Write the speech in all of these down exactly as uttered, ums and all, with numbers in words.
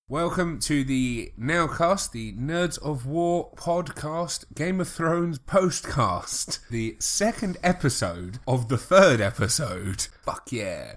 Welcome to the Nowcast, the Nerds of War podcast, Game of Thrones postcast, the second episode of the third episode. Fuck yeah.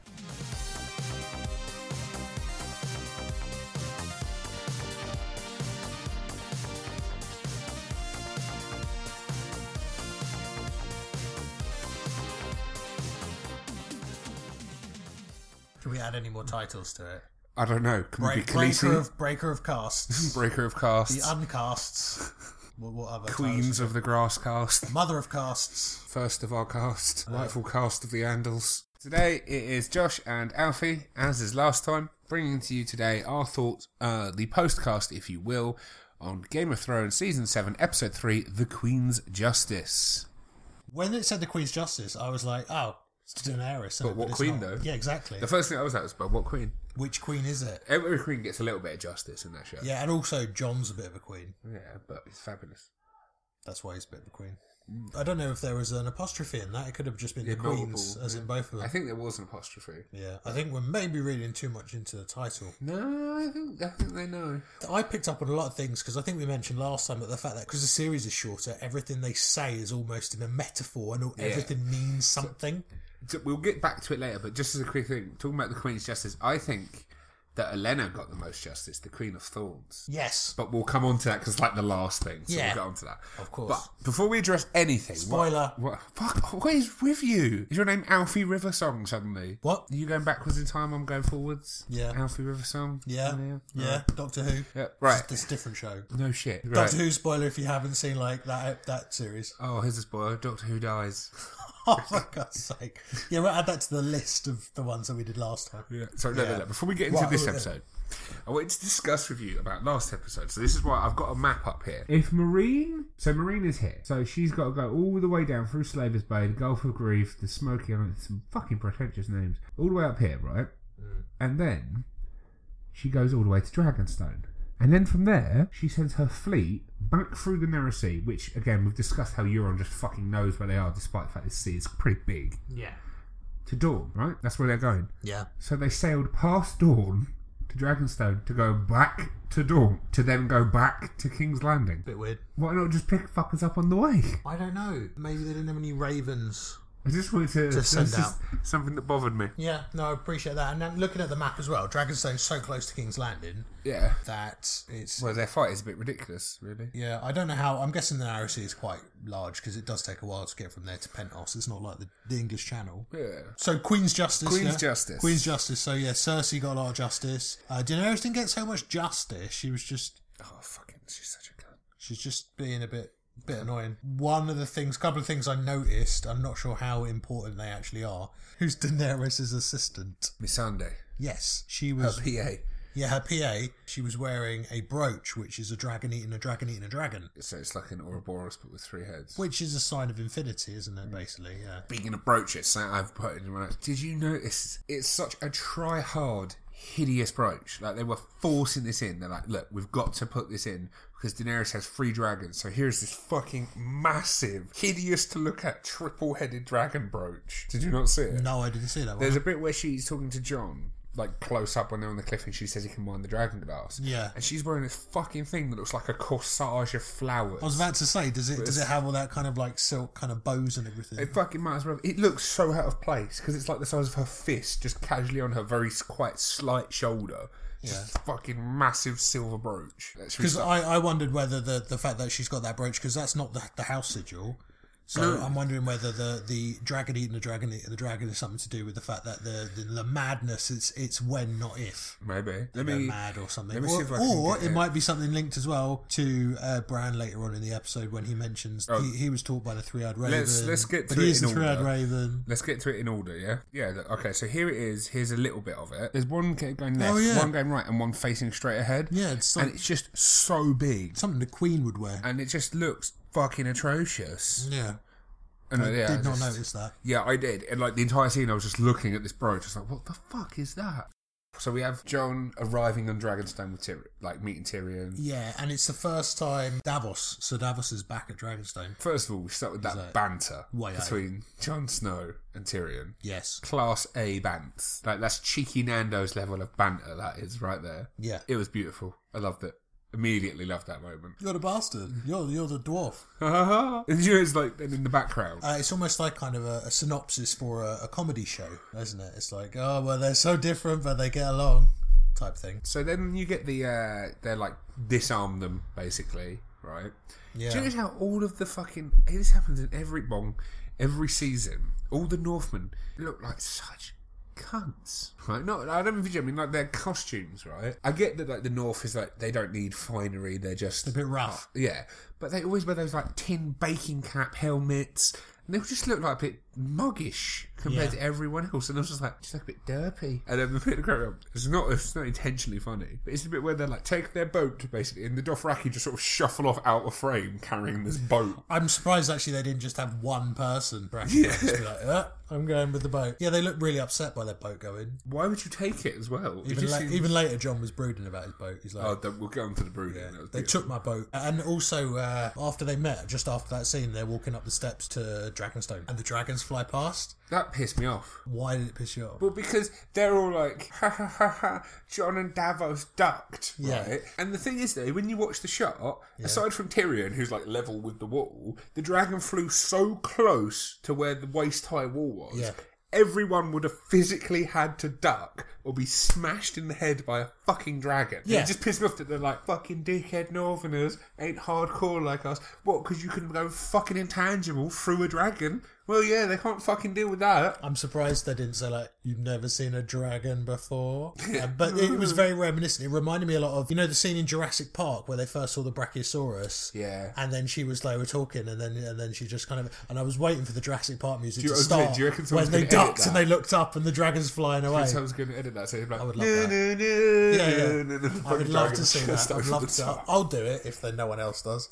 Can we add any more titles to it? I don't know. Can Break, we be breaker Khaleesi? of breaker of casts, Breaker of casts. the uncasts, what, what other Queens titles? of the Grass cast. Mother of casts. First of our cast. Rightful cast of the Andals. Today it is Josh and Alfie, as is last time, bringing to you today our thoughts, uh, the postcast, if you will, on Game of Thrones Season seven, Episode three, The Queen's Justice. When it said the Queen's Justice, I was like, oh, it's Daenerys. But what it's queen, not. though? Yeah, exactly. The first thing I was at was, but what queen? Which queen is it? Every queen gets a little bit of justice in that show. Yeah, and also Jon's a bit of a queen. Yeah, but it's fabulous. That's why he's a bit of a queen. I don't know if there was an apostrophe in that. It could have just been Yeah, the queens, multiple, as yeah. in both of them. I think there was an apostrophe. Yeah, I think we're maybe reading too much into the title. No, I think I think they know. I picked up on a lot of things because I think we mentioned last time that the fact that because the series is shorter, everything they say is almost in a metaphor and Yeah. everything means something. So we'll get back to it later, but just as a quick thing, talking about the Queen's Justice, I think that Olenna got the most justice, the Queen of Thorns. Yes, But we'll come on to that because it's like the last thing, so Yeah. we'll get on to that. of course. But before we address anything... Spoiler. What, what, fuck, what is with you? Is your name Alfie Riversong suddenly? What? Are you going backwards in time, I'm going forwards? Yeah. Alfie Riversong? Yeah, yeah. Right. Doctor Who. Yeah, right. It's a different show. No shit. Right. Doctor Who spoiler if you haven't seen like that that series. Oh, here's a spoiler. Doctor Who dies. Oh, for God's sake! Yeah, we'll add that to the list of the ones that we did last time. Yeah. So no, no, Yeah. no. Before we get into Right, this yeah. episode, I wanted to discuss with you about last episode. So this is why I've got a map up here. If Marine, so Marine is here, so she's got to go all the way down through Slaver's Bay, the Gulf of Grief, the Smoky Island, some fucking pretentious names, all the way up here, right? Mm. And then she goes all the way to Dragonstone. And then from there, she sends her fleet back through the Narrow Sea, which, again, we've discussed how Euron just fucking knows where they are, despite the fact this sea is pretty big, Yeah. to Dawn, right? That's where they're going. Yeah. So they sailed past Dawn to Dragonstone to go back to Dawn, to then go back to King's Landing. Bit weird. Why not just pick fuckers up on the way? I don't know. Maybe they didn't have any ravens. I just wanted to... To send that's just something that bothered me. Yeah, no, I appreciate that. And then looking at the map as well, Dragonstone's so close to King's Landing Yeah. that it's... Well, their fight is a bit ridiculous, really. Yeah, I don't know how... I'm guessing the Narrow Sea is quite large because it does take a while to get from there to Pentos. It's not like the, the English Channel. Yeah. So Queen's Justice. Queen's yeah? Justice. Queen's Justice. So yeah, Cersei got a lot of justice. Uh, Daenerys didn't get so much justice. She was just... Oh, fucking... She's such a cunt. She's just being a bit... bit annoying. One of the things, couple of things I noticed, I'm not sure how important they actually are. Who's Daenerys' assistant? Missandei. Yes, she Her was. P A. Yeah, her P A. She was wearing a brooch, which is a dragon eating a dragon eating a dragon, So it's like an Ouroboros, but with three heads. which is a sign of infinity, isn't it? Basically, yeah. Speaking of brooches, so I've put it in my notes. Did you notice it's such a try-hard, hideous brooch? Like, they were forcing this in. They're like, look, we've got to put this in because Daenerys has three dragons. So here's this fucking massive, hideous to look at, triple-headed dragon brooch. Did you not see it? No, I didn't see that one. There's a bit where she's talking to John, like close up when they're on the cliff, and she says he can wind the dragon glass. Yeah. And she's wearing this fucking thing that looks like a corsage of flowers. I was about to say, does it does it have all that kind of like silk kind of bows and everything? It fucking might as well. It looks so out of place because it's like the size of her fist, just casually on her very s- quite slight shoulder. Just fucking massive silver brooch. Because I, I wondered whether the, the fact that she's got that brooch, because that's not the, the house sigil. So No. I'm wondering whether the, the dragon eating the dragon eating the dragon is something to do with the fact that the the, the madness it's it's when not if maybe. Let they're me. mad or something. let me see Or, if I can or get it it. might be something linked as well to uh, Bran later on in the episode when he mentions he, he was taught by the three eyed raven. Let's- let's get but to he it is in the three eyed order. raven. Let's get to it in order, yeah? Yeah, th- okay, so here it is. Here's a little bit of it. There's one g- going left, Oh, yeah. one going right, and one facing straight ahead. Yeah, it's And some, it's just so big. something the Queen would wear. And it just looks fucking atrocious. Yeah, And, I uh, yeah, did not just- notice that. Yeah, I did. And like the entire scene, I was just looking at this brooch, just like, what the fuck is that? So we have Jon arriving on Dragonstone with Tyrion, like meeting Tyrion. Yeah, and it's the first time Davos, so Davos is back at Dragonstone. First of all, we start with that like, banter way between Jon Snow and Tyrion. Yes. Class A bants. Like, that's cheeky Nando's level of banter, that is, right there. Yeah. It was beautiful. I loved it. Immediately loved that moment. You're the bastard. You're, you're the dwarf. And you know, it's like, then in the background. Uh, it's almost like kind of a, a synopsis for a, a comedy show, isn't it? It's like, oh, well, they're so different, but they get along, type thing. So then you get the, uh, they're like, disarm them, basically, right? Yeah. Do you know how all of the fucking, this happens in every bong, every season, all the Northmen look like such cunts, right? No, I don't mean, I mean like their costumes, right? I get that like the North is like, they don't need finery, they're just A bit rough. yeah, but they always wear those like tin baking cap helmets, and they just look like a bit muggish compared Yeah. to everyone else, and I was just like, just like a bit derpy. And then the bit of crap, it's not, it's not intentionally funny, but it's the bit where they're like take their boat basically, and the Dothraki just sort of shuffle off out of frame carrying this boat. I'm surprised actually they didn't just have one person practically Yeah. just be like, uh, I'm going with the boat. Yeah, they look really upset by their boat going. Why would you take it as well? It Even, just la- seems- even later, John was brooding about his boat. He's like, Oh, then we'll go on to the brooding. yeah, That was they beautiful. took my boat. And also, uh, after they met, just after that scene, they're walking up the steps to Dragonstone, and the dragons fly past. That pissed me off. Why did it piss you off? Well, because they're all like, ha ha ha ha, Jon and Davos ducked, Yeah. right? And the thing is, though, when you watch the shot, aside from Tyrion, who's like level with the wall, the dragon flew so close to where the waist-high wall was. Yeah. Everyone would have physically had to duck or be smashed in the head by a fucking dragon. And Yeah. it just pissed me off that they're like, fucking dickhead Northerners ain't hardcore like us. What, because you can go fucking intangible through a dragon? Well, yeah, they can't fucking deal with that. I'm surprised they didn't say, like, you've never seen a dragon before. Uh, but it was very reminiscent. It reminded me a lot of, you know, the scene in Jurassic Park where they first saw the Brachiosaurus. Yeah. And then she was like, we're talking, and then and then she just kind of, and I was waiting for the Jurassic Park music Do you- to I was gonna say, start do you reckon when someone's they gonna edit ducked that? and they looked up and the dragon's flying away. So I was going to edit that, so like, I would love no, that. no, no, Yeah, yeah. no, no, no, I would love to see just that. I'd over love the to. top. I'll do it if then no one else does.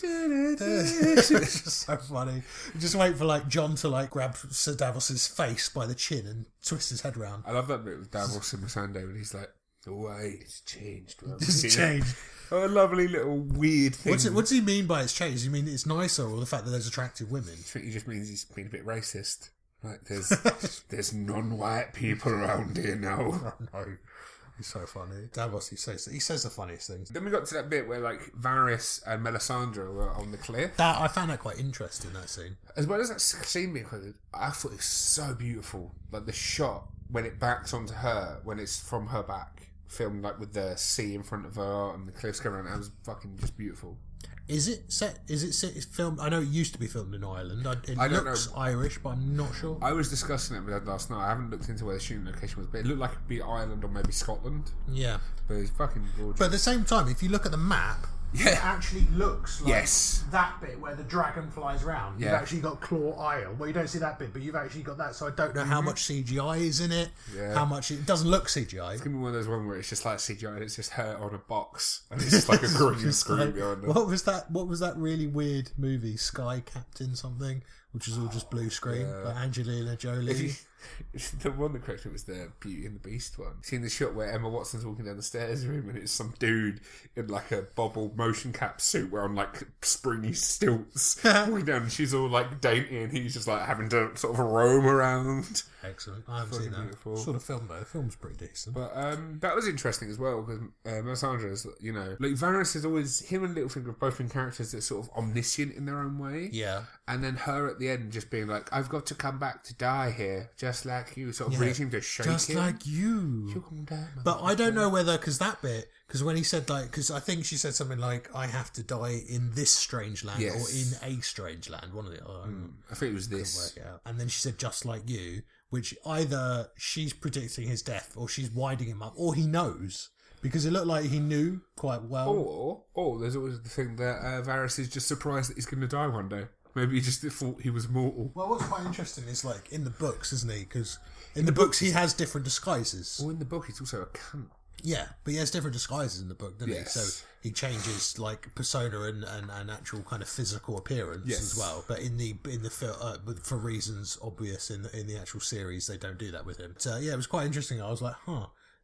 It's just so funny. Just wait for like John to like grab Sir Davos's face by the chin and twist his head round. I love that bit with Davos and Missandei when he's like, the way it's changed. Well, It's you know. changed. Oh, a lovely little weird thing. What's it, what does he mean by it's changed? Does he mean it's nicer, or the fact that there's attractive women? I think he just means he's been a bit racist. Like, there's there's non-white people around here now. No, he's so funny. Davos, he says he says the funniest things. Then we got to that bit where, like, Varys and Melisandre were on the cliff. That I found that quite interesting. That scene. As well as that scene being quite, I thought it was so beautiful. Like, the shot when it backs onto her, when it's from her back, filmed, like, with the sea in front of her and the cliffs going around, that was fucking just beautiful. Is it set? Is it set? It's filmed? I know it used to be filmed in Ireland. I, it I don't looks know. Irish, but I'm not sure. I was discussing it with Ed last night. I haven't looked into where the shooting location was, but it looked like it'd be Ireland or maybe Scotland. Yeah. But it's fucking gorgeous. But at the same time, if you look at the map, Yeah. it actually looks like Yes. that bit where the dragon flies round. You've Yeah. actually got Claw Isle. Well, you don't see that bit, but you've actually got that. So I don't know how much C G I is in it. Yeah. How much it doesn't look C G I. It's gonna be one of those ones where it's just like C G I and it's just her on a box and it's just like a green Just screen like- behind her. what was that? What was that really weird movie, Sky Captain something, which was all just blue screen, like Angelina Jolie. If you, the one that corrected was the Beauty and the Beast one. Seen the shot where Emma Watson's walking down the stairs room and it's some dude in like a bobble motion cap suit wearing like springy stilts walking down and she's all like dainty and he's just like having to sort of roam around. Excellent. I haven't Fucking seen that. beautiful. Sort of film though. The film's pretty decent. But um, that was interesting as well because uh, Melisandre is, you know, like Varys is always, him and Littlefinger have both been characters that are sort of omniscient in their own way. Yeah. And then her at the end just being like, I've got to come back to die here, just like you, sort of Yeah. reaching to shake Just him. like you. You're gonna die, But I don't know whether, because that bit, because when he said like, because I think she said something like, I have to die in this strange land Yes. or in a strange land, one of the other. I think it was this. Work it out. And then she said, just like you, which either she's predicting his death or she's winding him up or he knows. Because it looked like he knew quite well. Or, or there's always the thing that uh, Varys is just surprised that he's going to die one day. Maybe he just thought he was mortal. Well, what's quite interesting is like in the books, isn't he? Because in the books he has different disguises. Well, in the book, he's also a cunt. Yeah, but he has different disguises in the book, doesn't Yes. he? So he changes like persona and, and, and actual kind of physical appearance Yes. as well. But in the in the fil- uh, but for reasons obvious in the, in the actual series, they don't do that with him. So yeah, it was quite interesting. I was like, huh.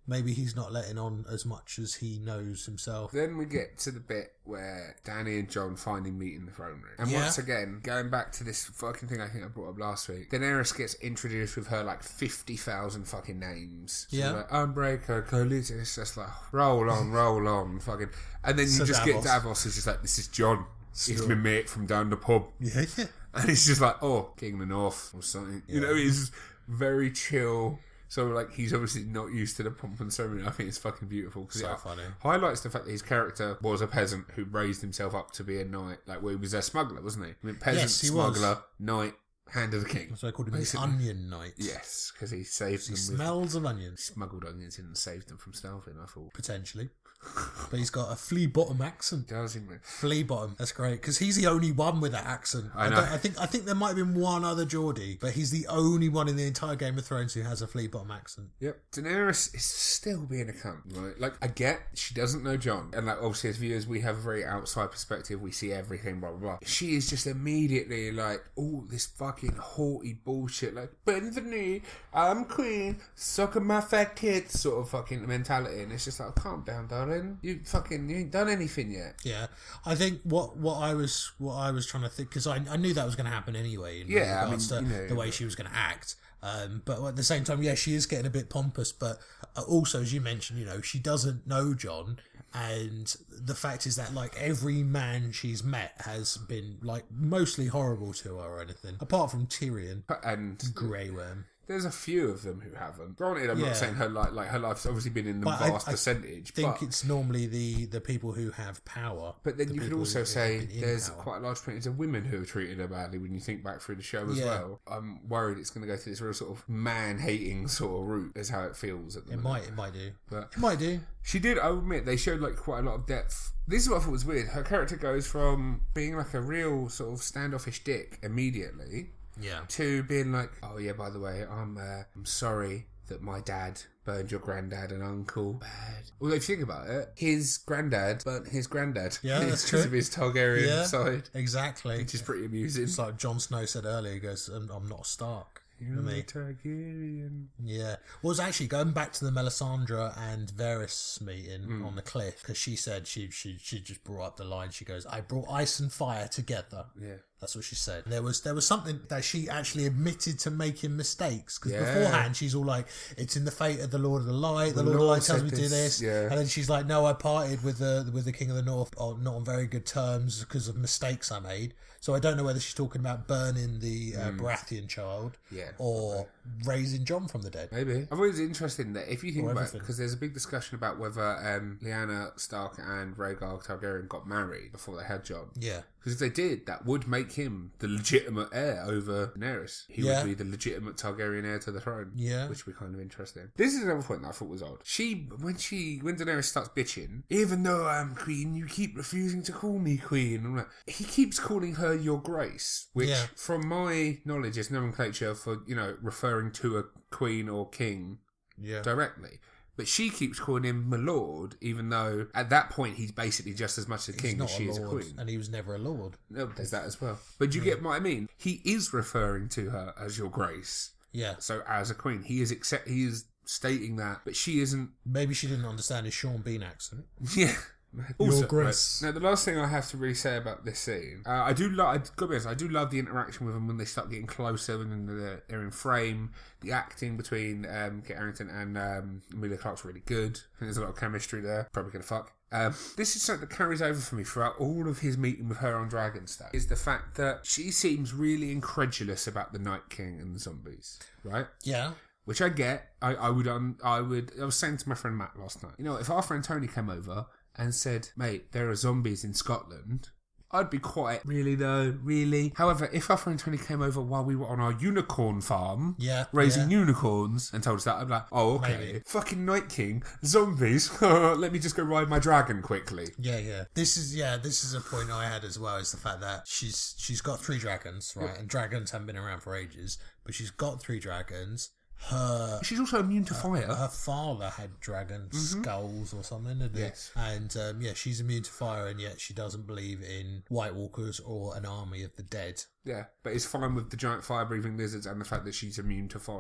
maybe he's not letting on as much as he knows himself. Then we get to the bit where Dany and Jon finally meet in the throne room. And Yeah. once again, going back to this fucking thing I think I brought up last week, Daenerys gets introduced with her like fifty thousand fucking names. So Yeah. like, Unbreaker, Khaleesi, it's just like, roll on, roll on, fucking. And then you So just Davos. get Davos, who's just like, this is Jon. He's Sure. my mate from down the pub. Yeah, yeah. And it's just like, oh, King of the North or something. You know, he's very chill. So, like, he's obviously not used to the pomp and ceremony. I think it's fucking beautiful because So it funny. highlights the fact that his character was a peasant who raised himself up to be a knight. Like, well, he was a smuggler, wasn't he? I mean, peasant, Yes, he was. smuggler, knight, hand of the king. So I called him the Basically. Onion Knight. Yes, because he saved He them with smells of onions, smuggled onions in and saved them from starving, I thought. potentially. But he's got a flea bottom accent. Does he, man? Flea bottom. That's great because he's the only one with that accent. I know. don't- I think I think there might have been one other Geordie, but he's the only one in the entire Game of Thrones who has a flea bottom accent. Yep. Daenerys is still being a cunt, right? Like, I get she doesn't know Jon. And, like, obviously, as viewers, we have a very outside perspective. We see everything, blah, blah, blah. She is just immediately like, oh, this fucking haughty bullshit. Like, bend the knee, I'm queen, suck on my fat kid sort of fucking mentality. And it's just like, calm down, darling. You fucking, you ain't done anything yet. Yeah, I think what what I was what I was trying to think because I, I knew that was going to happen anyway. In Yeah, I regards mean, to you know, the way she was going to act. Um, but at the same time, yeah, she is getting a bit pompous. But uh, also, as you mentioned, you know, she doesn't know Jon, and the fact is that like every man she's met has been like mostly horrible to her or anything, apart from Tyrion, And Grey Worm. there's a few of them who haven't. Granted, I'm Yeah. not saying her life, like her life's obviously been in the But I- vast I percentage. I think but, it's normally the the people who have power. but then the you could people also who have say been in there's power. quite a large percentage of women who have treated her badly when you think back through the show as Yeah. well. I'm worried it's going to go through this real sort of man-hating sort of route is how it feels at the It moment. might it might do. But It might do. she did, I admit, they showed like quite a lot of depth. This is what I thought was weird. Her character goes from being like a real sort of standoffish dick immediately Yeah. to being like, oh yeah, by the way, I'm uh, I'm sorry that my dad burned your granddad and uncle. Bad. Although if you think about it, his granddad burnt his granddad. Yeah, that's because true. of his Targaryen Yeah. side, Exactly. which is pretty amusing. It's like Jon Snow said earlier. He goes, "I'm, I'm not a Stark." You're me. a Targaryen. Yeah. Well, it was actually going back to the Melisandre and Varys meeting Hmm. on the cliff because she said she she she just brought up the line. She goes, "I brought ice and fire together." Yeah. That's what she said. There was there was something that she actually admitted to making mistakes because Yeah. beforehand she's all like, "It's in the fate of the Lord of the Light. The, The Lord of the Lord Light tells said me to do this, this." yeah. And then she's like, "No, I parted with the with the King of the North, on, not on very good terms because of mistakes I made." So I don't know whether she's talking about burning the uh, Baratheon child, Hmm. Yeah, or raising Jon from the dead. Maybe. I've always interested in that if you think Or about it, everything. because there's a big discussion about whether um, Lyanna Stark and Rhaegar Targaryen got married before they had Jon. Yeah. Because if they did, that would make him the legitimate heir over Daenerys. He Yeah. would be the legitimate Targaryen heir to the throne. Yeah. Which would be kind of interesting. This is another point that I thought was odd. She, when she, when Daenerys starts bitching, even though I'm queen, you keep refusing to call me queen. I'm like, he keeps calling her your grace, which, Yeah. from my knowledge, is nomenclature for, you know, referring to a queen or king Yeah. directly. But she keeps calling him my lord, even though at that point he's basically just as much a He's king not as she a is a lord, queen. and he was never a lord. No, there's that as well. But do you get what I mean? He is referring to her as your grace. Yeah. So as a queen, he is accept. He is stating that, but she isn't. Maybe she didn't understand his Sean Bean accent. Yeah. Also, grace. right, now the last thing I have to really say about this scene, uh, I do love. I gotta be honest, I do love the interaction with them when they start getting closer and they're, they're in frame. The acting between um, Kit Harington and um, Emilia Clarke's really good. I think there's a lot of chemistry there. Probably gonna fuck. Um, this is something that carries over for me throughout all of his meeting with her on Dragonstone, is the fact that she seems really incredulous about the Night King and the zombies, right? Yeah. Which I get. I, I would. Um, I would. I was saying to my friend Matt last night. You know, if our friend Tony came over and said, "Mate, there are zombies in Scotland," I'd be quite, really though, really. However, if our friend Tony came over while we were on our unicorn farm, Yeah. raising yeah. unicorns, and told us that, I'd be like, oh, okay. Maybe. Fucking Night King, zombies, let me just go ride my dragon quickly. Yeah, yeah. This is yeah. This is a point I had as well. Is the fact that she's she's got three dragons, right? And dragons haven't been around for ages, but she's got three dragons. Her She's also immune to fire. her father had dragon skulls or something, didn't he? Yes. And um, yeah, she's immune to fire, and yet she doesn't believe in White Walkers or an army of the dead. Yeah, but it's fine with the giant fire-breathing lizards and the fact that she's immune to fire.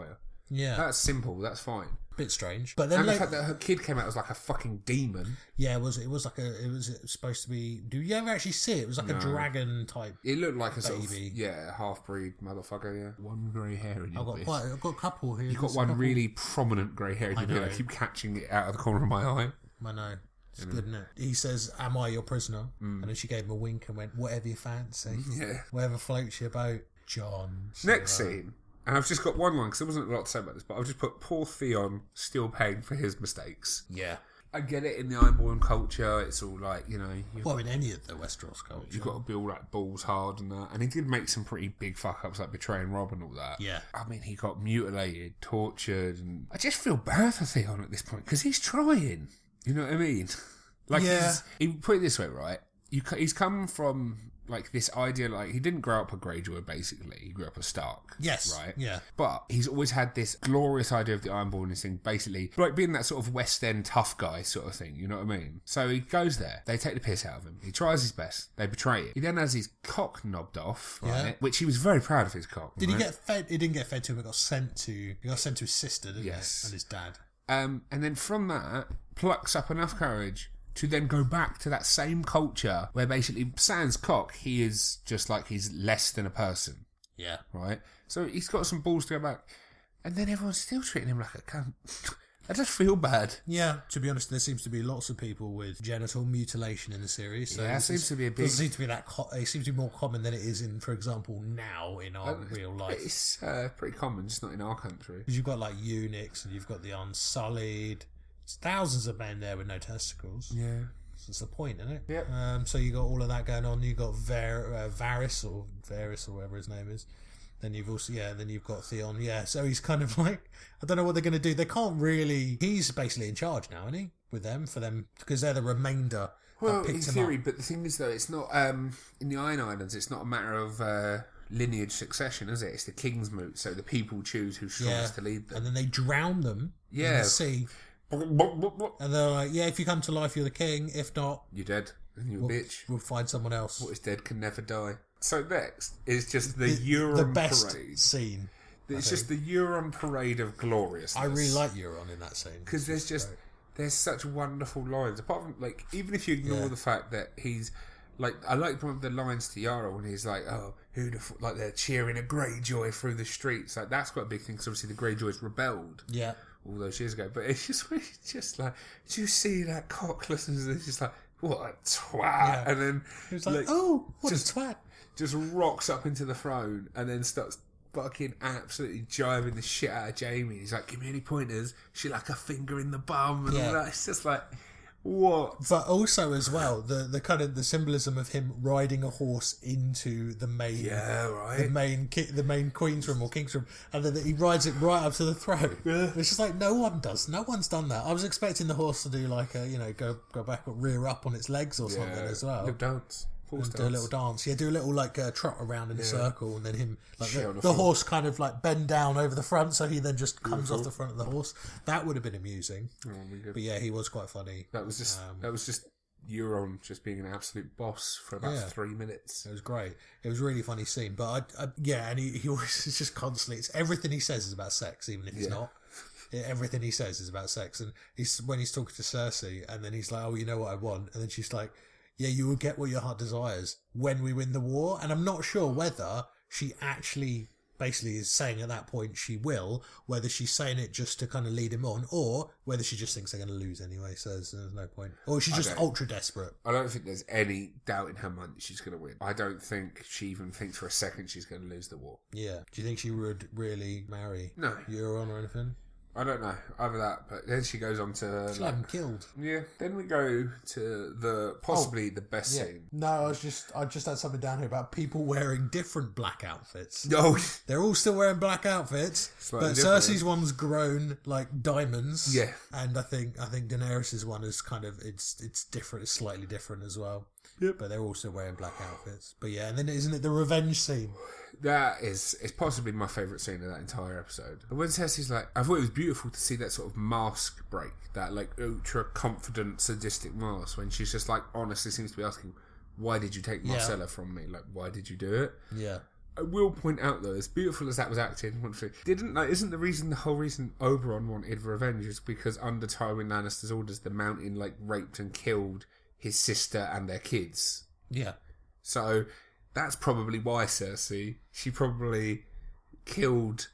Yeah. That's simple. That's fine. Bit strange. But then And like, the fact that her kid came out as like a fucking demon. yeah, it was it was like a it was supposed to be. Do you ever actually see it? It was like No. a dragon type. It looked like a sort of, Baby. yeah, half-breed motherfucker, yeah. One grey hair in your I've got beard. quite. I've got a couple here. You've got There's a one couple. really prominent grey hair in your beard. I know. keep catching it out of the corner of my eye. I know. It's good, isn't it? He says, "Am I your prisoner?" Mm. And then she gave him a wink and went, "Whatever you fancy, Yeah. whatever floats your boat, John." Next So, uh, scene, and I've just got one line because there wasn't a lot to say about this, but I'll just put poor Theon still paying for his mistakes. Yeah. I get it in the Ironborn culture. It's all like, you know, you've, Well, in any of the Westeros culture. you've got to build like balls hard and that. And he did make some pretty big fuck ups, like betraying Rob and all that. Yeah. I mean, he got mutilated, tortured, and I just feel bad for Theon at this point because he's trying. You know what I mean? Like, Yeah. he's, he put it this way, right? You, c- he's come from like this idea, like he didn't grow up a Greyjoy. Basically, he grew up a Stark. Yes. right. Yeah. But he's always had this glorious idea of the Ironborn thing, basically like being that sort of West End tough guy sort of thing. You know what I mean? So he goes there. They take the piss out of him. He tries his best. They betray it. He then has his cock knobbed off, right? Yeah. Which he was very proud of his cock. Did right? he get fed? He didn't get fed to him. It got sent to. He got sent to his sister, didn't Yes. he? And his dad. Um, and then from that, plucks up enough courage to then go back to that same culture where basically sans cock, he is just like he's less than a person, Yeah. right? So he's got some balls to go back. And then everyone's still treating him like a cunt. I just feel bad. Yeah. To be honest, there seems to be lots of people with genital mutilation in the series. So Yeah, that this seems is- to be a big- Doesn't seem to be that. Co- it seems to be more common than it is in, for example, now in our real life. It's uh, pretty common, just not in our country. Because you've got like eunuchs and you've got the unsullied. There's thousands of men there with no testicles. Yeah. That's the point, isn't it? Yep. Um, so you got all of that going on. You got Var- uh, Varys or Varys or whatever his name is. Then you've also yeah. Then you've got Theon. Yeah. So he's kind of like I don't know what they're going to do. They can't really. He's basically in charge now, isn't he? With them for them because they're the remainder. Well, that in picked him theory, up. but the thing is, though, it's not um, in the Iron Islands. It's not a matter of uh, lineage succession, is it? It's the king's moot, so the people choose who's strongest Yeah. to lead them. And then they drown them in Yeah. the sea. And they're like, yeah, if you come to life, you're the king. If not, You're dead, and you're a we'll, bitch. we'll find someone else. What is dead can never die. So next is just the Euron the best parade. scene. It's just the Euron parade of gloriousness. I really like Euron in that scene. because there's just there's such wonderful lines. Apart from like, even if you ignore Yeah. the fact that he's like, I like one of the lines to Yara when he's like, "Oh, who the f-? like they're cheering a Greyjoy through the streets." Like that's quite a big thing because obviously the Greyjoys rebelled Yeah. all those years ago. But it's just it's just like, did you see that cock? Listen, it's just like, what a twat, Yeah. and then He was like, oh, what just- a twat. just rocks up into the throne and then starts fucking absolutely jiving the shit out of Jamie. He's like, give me any pointers. She like a finger in the bum and Yeah. all that. It's just like, what? But also as well, the, the kind of the symbolism of him riding a horse into the main Yeah, the right. main ki- the main queen's room or king's room, and then he rides it right up to the throne. Yeah. It's just like no one does. No one's done that. I was expecting the horse to do like a you know go go back or rear up on its legs or something as well. Little dance. Horse And dance. do a little dance, yeah. Do a little like uh, trot around in a circle, and then him like Shit the, on the the front. horse kind of like bend down over the front, so he then just comes off the front of the horse. That would have been amusing, Oh, my God. but yeah, he was quite funny. That was just that was just Euron just being an absolute boss for about Yeah. three minutes. It was great. It was a really funny scene, but I, I yeah, and he, he always is just constantly. It's everything he says is about sex, even if it's Yeah. not. Yeah, everything he says is about sex, and he's when he's talking to Cersei, and then he's like, "Oh, you know what I want," and then she's like, "Yeah, you will get what your heart desires when we win the war." And I'm not sure whether she actually basically is saying at that point she will, whether she's saying it just to kind of lead him on, or whether she just thinks they're going to lose anyway, so there's, there's no point. Or she's just don't- ultra desperate. I don't think there's any doubt in her mind that she's going to win. I don't think she even thinks for a second she's going to lose the war. Yeah. Do you think she would really marry No. Euron or anything? I don't know. Either that, but then she goes on to She'll like, have him killed. yeah. Then we go to the possibly the best scene. No, I was just I just had something down here about people wearing different black outfits. No, They're all still wearing black outfits, Slightly but different. Cersei's one's grown like diamonds. Yeah. and I think I think Daenerys's one is kind of it's it's different, it's slightly different as well. Yep. But they're also wearing black outfits. But yeah, and then isn't it the revenge scene? that is it's possibly my favourite scene of that entire episode. When Cersei's like, I thought it was beautiful to see that sort of mask break, that like ultra confident, sadistic mask, when she's just like honestly seems to be asking, "Why did you take Yeah. Marcella from me? Like, why did you do it?" Yeah, I will point out though, as beautiful as that was acted, didn't like isn't the reason the whole reason Oberyn wanted revenge is because under Tywin Lannister's orders, the Mountain like raped and killed his sister and their kids. Yeah. So that's probably why Cersei. She probably killed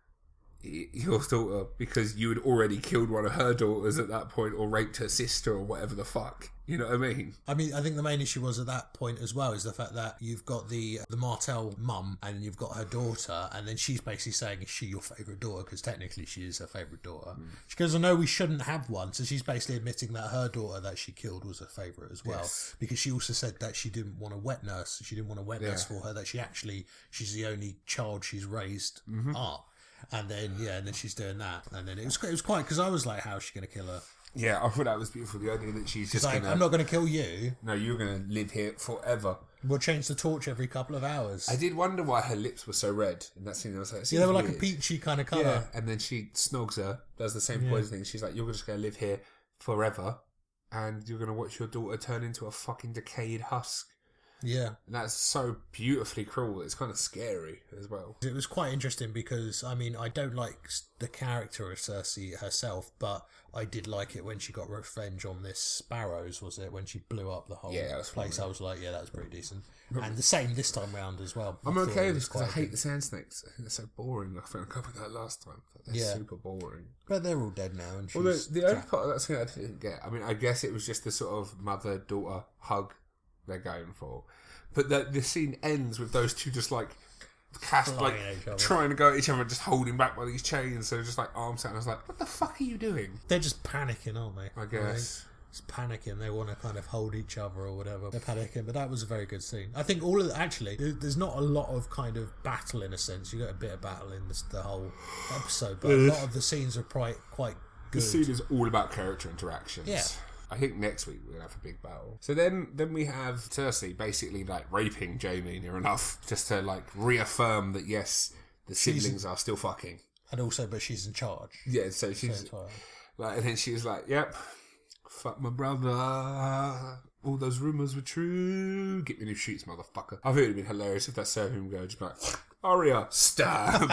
your daughter because you had already killed one of her daughters at that point, or raped her sister, or whatever the fuck. You know what I mean? I mean, I think the main issue was at that point as well is the fact that you've got the the Martell mum and you've got her daughter, and then she's basically saying, is she your favourite daughter? Because technically she is her favourite daughter. Mm. She goes, I know we shouldn't have one. So she's basically admitting that her daughter that she killed was her favourite as well. Yes. Because she also said that she didn't want a wet nurse. She didn't want a wet yeah. nurse for her, that she actually, she's the only child she's raised mm-hmm. up. And then, yeah, and then she's doing that. And then it was, it was quite, because I was like, how is she going to kill her? Yeah, I thought that was beautiful. The idea that she's just like, gonna... I'm not going to kill you. No, you're going to live here forever. We'll change the torch every couple of hours. I did wonder why her lips were so red in that scene. I was like, yeah, they were weird. like a peachy kind of colour. Yeah, and then she snogs her, does the same yeah. poison thing. She's like, you're just going to live here forever, and you're going to watch your daughter turn into a fucking decayed husk. Yeah. And that's so beautifully cruel. It's kind of scary as well. It was quite interesting because, I mean, I don't like the character of Cersei herself, but I did like it when she got revenge on this Sparrows, was it? When she blew up the whole yeah, place. Funny. I was like, yeah, that was pretty decent. And the same this time round as well. I'm okay with this because I hate good. the Sand Snakes. I think they're so boring. I think I covered that last time. They're yeah. super boring. But they're all dead now. And she's well, the, the only part of that scene I didn't get, I mean, I guess it was just the sort of mother-daughter hug they're going for, but the the scene ends with those two just like cast like trying to go at each other, just holding back by these chains. So just like arms out. And I was like, what the fuck are you doing? They're just panicking, aren't they? I guess just panicking. They want to kind of hold each other or whatever. They're panicking, but that was a very good scene. I think all of the, actually there's not a lot of kind of battle in a sense. You got a bit of battle in this, the whole episode, but a lot of the scenes are quite quite good. The scene is all about character interactions. Yeah. I think next week we're going to have a big battle. So then then we have Cersei basically like raping Jaime near enough just to like reaffirm that yes, the siblings she's, are still fucking. And also, but she's in charge. Yeah, so she's so like, and then she was like, yep, fuck my brother. All those rumours were true. Get me new sheets, motherfucker. I think it would have been hilarious if that serving would go just be like, Arya, stab.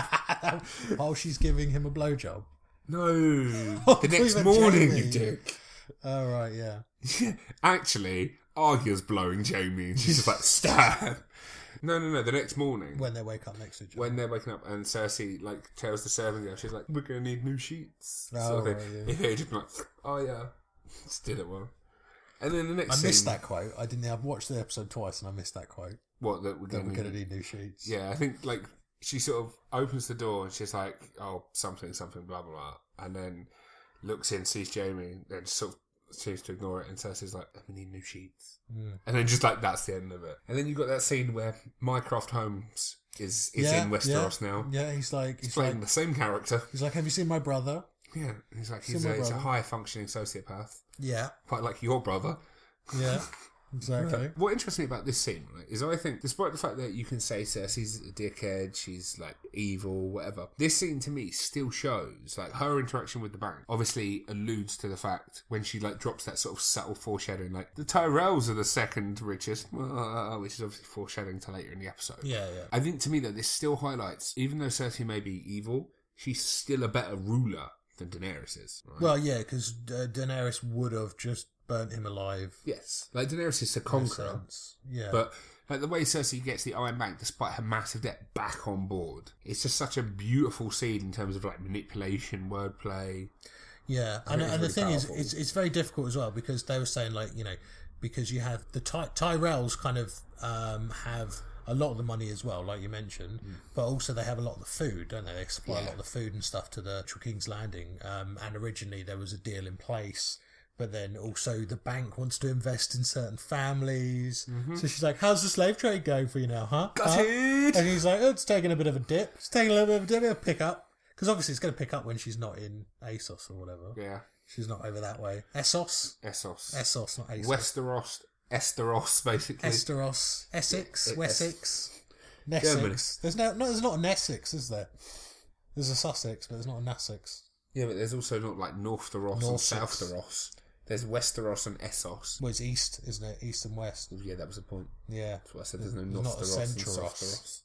Oh, she's giving him a blowjob. No. Oh, the next morning, Jaime. You dick. Oh, right, yeah. Actually, Arya's blowing Jaime and she's just like, stab. No, no, no, the next morning. When they wake up next to each other. When they're waking up and Cersei, like, tells the servant girl, she's like, we're going to need new sheets. Oh, sort of right, yeah. If they'd just been like, oh, yeah, just did it well. And then the next I scene, missed that quote. I didn't, I've watched the episode twice and I missed that quote. What, that we're going to need new sheets. Yeah, I think, like, she sort of opens the door and she's like, oh, something, something, blah, blah, blah. And then looks in, sees Jaime, and sort of seems to ignore it, and Cersei's like, we need new sheets. Mm. And then just like, that's the end of it. And then you've got that scene where Mycroft Holmes is, is yeah, in Westeros yeah, now. Yeah, he's like... He's, he's playing like, the same character. He's like, have you seen my brother? Yeah. He's like, he's, a, he's a high-functioning sociopath. Yeah. Quite like your brother. Yeah. Exactly. Right. What interests me about this scene, right, is I think, despite the fact that you can say Cersei's a dickhead, she's like evil, whatever, this scene to me still shows like her interaction with the bank. Obviously, alludes to the fact when she like drops that sort of subtle foreshadowing, like the Tyrells are the second richest, uh, which is obviously foreshadowing to later in the episode. Yeah, yeah. I think to me that this still highlights, even though Cersei may be evil, she's still a better ruler than Daenerys is. Right? Well, yeah, because uh, Daenerys would have just burnt him alive. Yes, like Daenerys is a conqueror. Yeah, but like the way Cersei gets the Iron Bank, despite her massive debt, back on board, it's just such a beautiful scene in terms of like manipulation, wordplay. Yeah, and, and the thing powerful. is, it's it's very difficult as well because they were saying like you know because you have the Ty- Tyrells kind of um, have a lot of the money as well, like you mentioned, mm. but also they have a lot of the food, don't they? They supply yeah. a lot of the food and stuff to the to King's Landing. Um, and originally there was a deal in place. But then also the bank wants to invest in certain families. Mm-hmm. So she's like, how's the slave trade going for you now, huh? Got huh? it! And he's like, oh, it's taking a bit of a dip. It's taking a little bit of a dip, a pick up. Because obviously it's going to pick up when she's not in ASOS or whatever. Yeah. She's not over that way. Essos? Essos. Essos, not ASOS. Westeros. Esteros, basically. Esteros. Essex. Yeah, Wessex. Nessex. There's no, no, there's not an Essex, is there? There's a Sussex, but there's not an Essex. Yeah, but there's also not like North the Ross North and South the Ross. There's Westeros and Essos. Well, it's east, isn't it? East and west. Yeah, that was the point. Yeah. That's what I said. There's no North the Ross and South the Ross.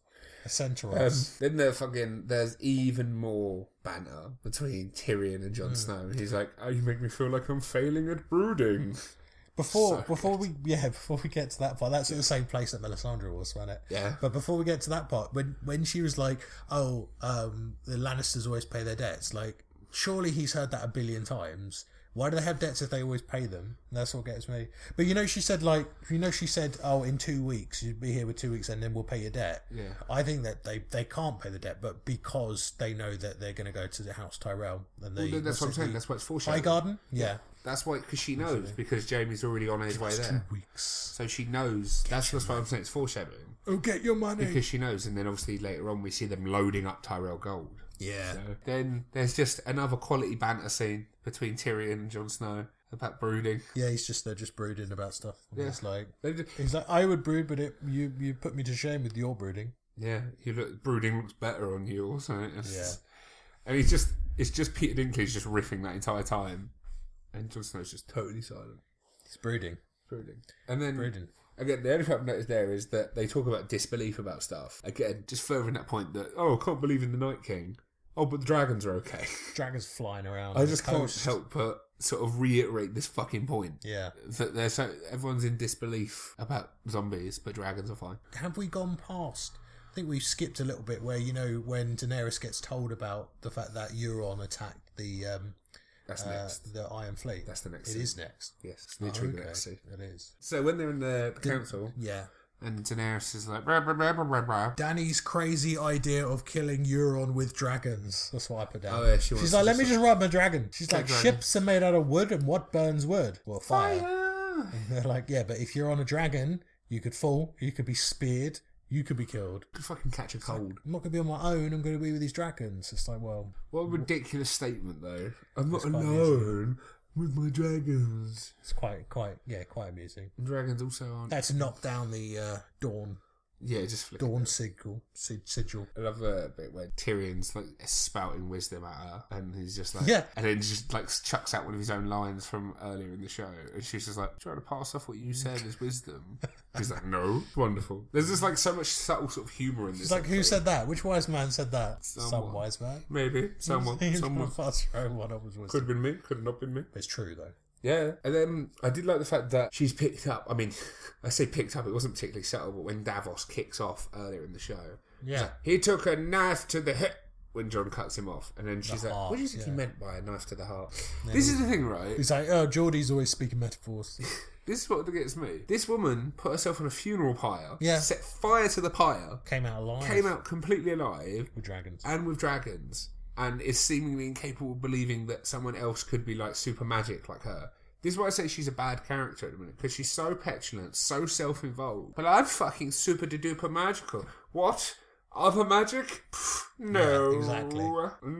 Centauros. Um, then there fucking there's even more banter between Tyrion and Jon Mm. Snow. He's like, "Oh, you make me feel like I'm failing at brooding." Before So before we yeah before we get to that part, that's at the same place that Melisandre was, wasn't it? Yeah. But before we get to that part, when when she was like, "Oh, um, the Lannisters always pay their debts," like surely he's heard that a billion times. Why do they have debts if they always pay them? That's what gets me. But you know, she said like, you know, she said, "Oh, in two weeks you'd be here with two weeks, and then we'll pay your debt." Yeah. I think that they, they can't pay the debt, but because they know that they're going to go to the House Tyrell and they Well, that's what I'm saying. That's why it's foreshadowing. Highgarden, yeah. That's why, because she knows, because Jamie's already on his way Two there. weeks. So she knows. That's that's why I'm saying it's foreshadowing. Oh, get your money. Because she knows, and then obviously later on we see them loading up Tyrell Gold. Yeah. So then there's just another quality banter scene between Tyrion and Jon Snow about brooding. Yeah, he's just they're just brooding about stuff. And Yeah. It's like They just- he's like, I would brood, but it you you put me to shame with your brooding. Yeah, you look brooding looks better on you also. It's, Yeah. And he's just it's just Peter Dinklage just riffing that entire time. And Jon Snow's just totally silent. He's brooding, Brooding. And then brooding. again, the only thing I've noticed there is that they talk about disbelief about stuff. Again, just furthering that point that, oh, I can't believe in the Night King. Oh, but the dragons are okay. Dragons flying around. I on just the can't coast. help but sort of reiterate this fucking point. Yeah. That they're so everyone's in disbelief about zombies, but dragons are fine. Have we gone past? I think we skipped a little bit where you know when Daenerys gets told about the fact that Euron attacked the um, That's uh, next. the Iron Fleet. That's the next It scene. is next. Yes, it's literally Oh, the okay. next scene. It is. So when they're in the, the council, Yeah. and Daenerys is like, rah, rah, rah, rah, rah, rah. Danny's crazy idea of killing Euron with dragons. That's what I put down. Oh, yeah, she wants She's to like, let just me just ride my dragon. She's Take like, dragon. ships are made out of wood, and what burns wood? Well, fire. Fire! And they're like, yeah, but if you're on a dragon, you could fall, you could be speared, you could be killed. Could fucking catch a cold. I'm not going to be on my own, I'm going to be with these dragons. It's like, well, What a ridiculous statement, though. I'm not It's quite alone with my dragons. it's quite, quite, yeah, quite amusing. And dragons also aren't. That's knock down the uh, dawn, Yeah, just flick. dawn sigil, sig- sigil. I love the bit where Tyrion's like spouting wisdom at her, and he's just like, Yeah. and then just like chucks out one of his own lines from earlier in the show, and she's just like, trying to pass off what you said as wisdom. He's like, no, it's wonderful. There's just like so much subtle sort of humour in this. It's like, who episode. said that? Which wise man said that? Someone. Some wise man. Maybe someone, He's someone. gonna pass your own one up as wisdom. Could have been me, could have not been me. It's true though. Yeah, and then I did like the fact that she's picked up. I mean, I say picked up; it wasn't particularly subtle. But when Davos kicks off earlier in the show, Yeah. he took a knife to the hip when John cuts him off, and then she's like, heart, "What do you think he yeah. meant by a knife to the heart?" This is the thing, right? He's like, oh, Geordie's always speaking metaphors. This is what gets me. This woman put herself on a funeral pyre, Yeah. set fire to the pyre, Came out alive. came out completely alive, with dragons. and with dragons, and is seemingly incapable of believing that someone else could be like super magic like her. This is why I say she's a bad character at the minute, because she's so petulant, so self-involved. But I'm fucking super duper magical. What? Other magic? Pfft, no. Yeah, exactly.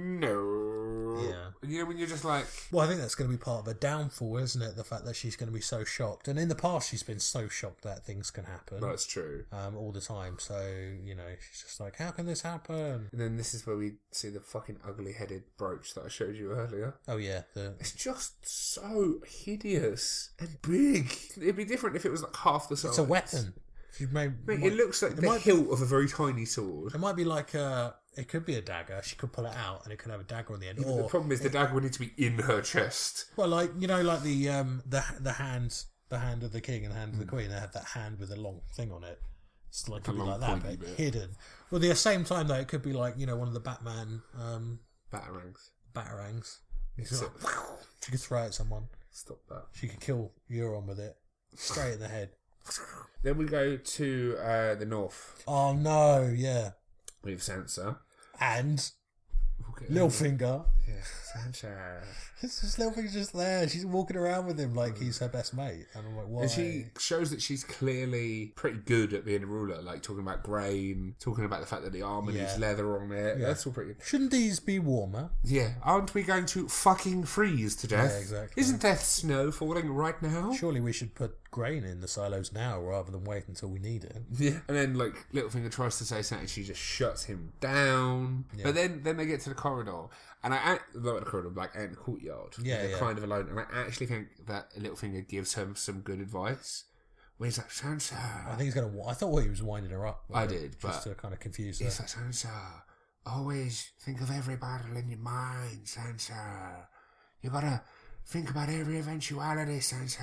No. Yeah. You know, when you're just like, Well, I think that's going to be part of her downfall, isn't it? The fact that she's going to be so shocked. And in the past, she's been so shocked that things can happen that's true. um, all the time. So, you know, she's just like, how can this happen? And then this is where we see the fucking ugly-headed brooch that I showed you earlier. Oh, yeah. The It's just so hideous and big. It'd be different if it was like half the size. It's a weapon. If you may, Mate, might- it looks like it the might- hilt of a very tiny sword. It might be like a... It could be a dagger. She could pull it out and it could have a dagger on the end. But Or, the problem is the dagger would need to be in her chest. well, like, you know, like the um the the hand, the hand of the king and the hand of the queen, they have that hand with a long thing on it. It's like, it could be long like that, pointy but bit. hidden. Well, at the same time, though, it could be like, you know, one of the Batman um, Batarangs. batarangs. So- She could throw it at someone. Stop that. She could kill Euron with it. Straight in the head. Then we go to uh, the north Oh, no, yeah. with Sansa. And Okay. Littlefinger. Yeah, Sansa. It's just Littlefinger's just there. She's walking around with him like he's her best mate. And I'm like, why? And she shows that she's clearly pretty good at being a ruler, like talking about grain, talking about the fact that the armour Yeah. needs leather on it. Yeah. That's all pretty good. Shouldn't these be warmer? Yeah, aren't we going to fucking freeze to death? Yeah, exactly. Isn't there snow falling right now? Surely we should put grain in the silos now rather than wait until we need it. Yeah. And then, like, Littlefinger tries to say something, she just shuts him down. Yeah. But then then they get to the corridor, and I, act- not the corridor, like, in the courtyard. Yeah, They're yeah. kind of alone, and I actually think that Littlefinger gives her some good advice, Where he's like, Sansa. I think he's gonna. I thought he was winding her up. I did, just but to kind of confuse her. he's like, Sansa, always think of every battle in your mind, Sansa. You gotta think about every eventuality, Sansa.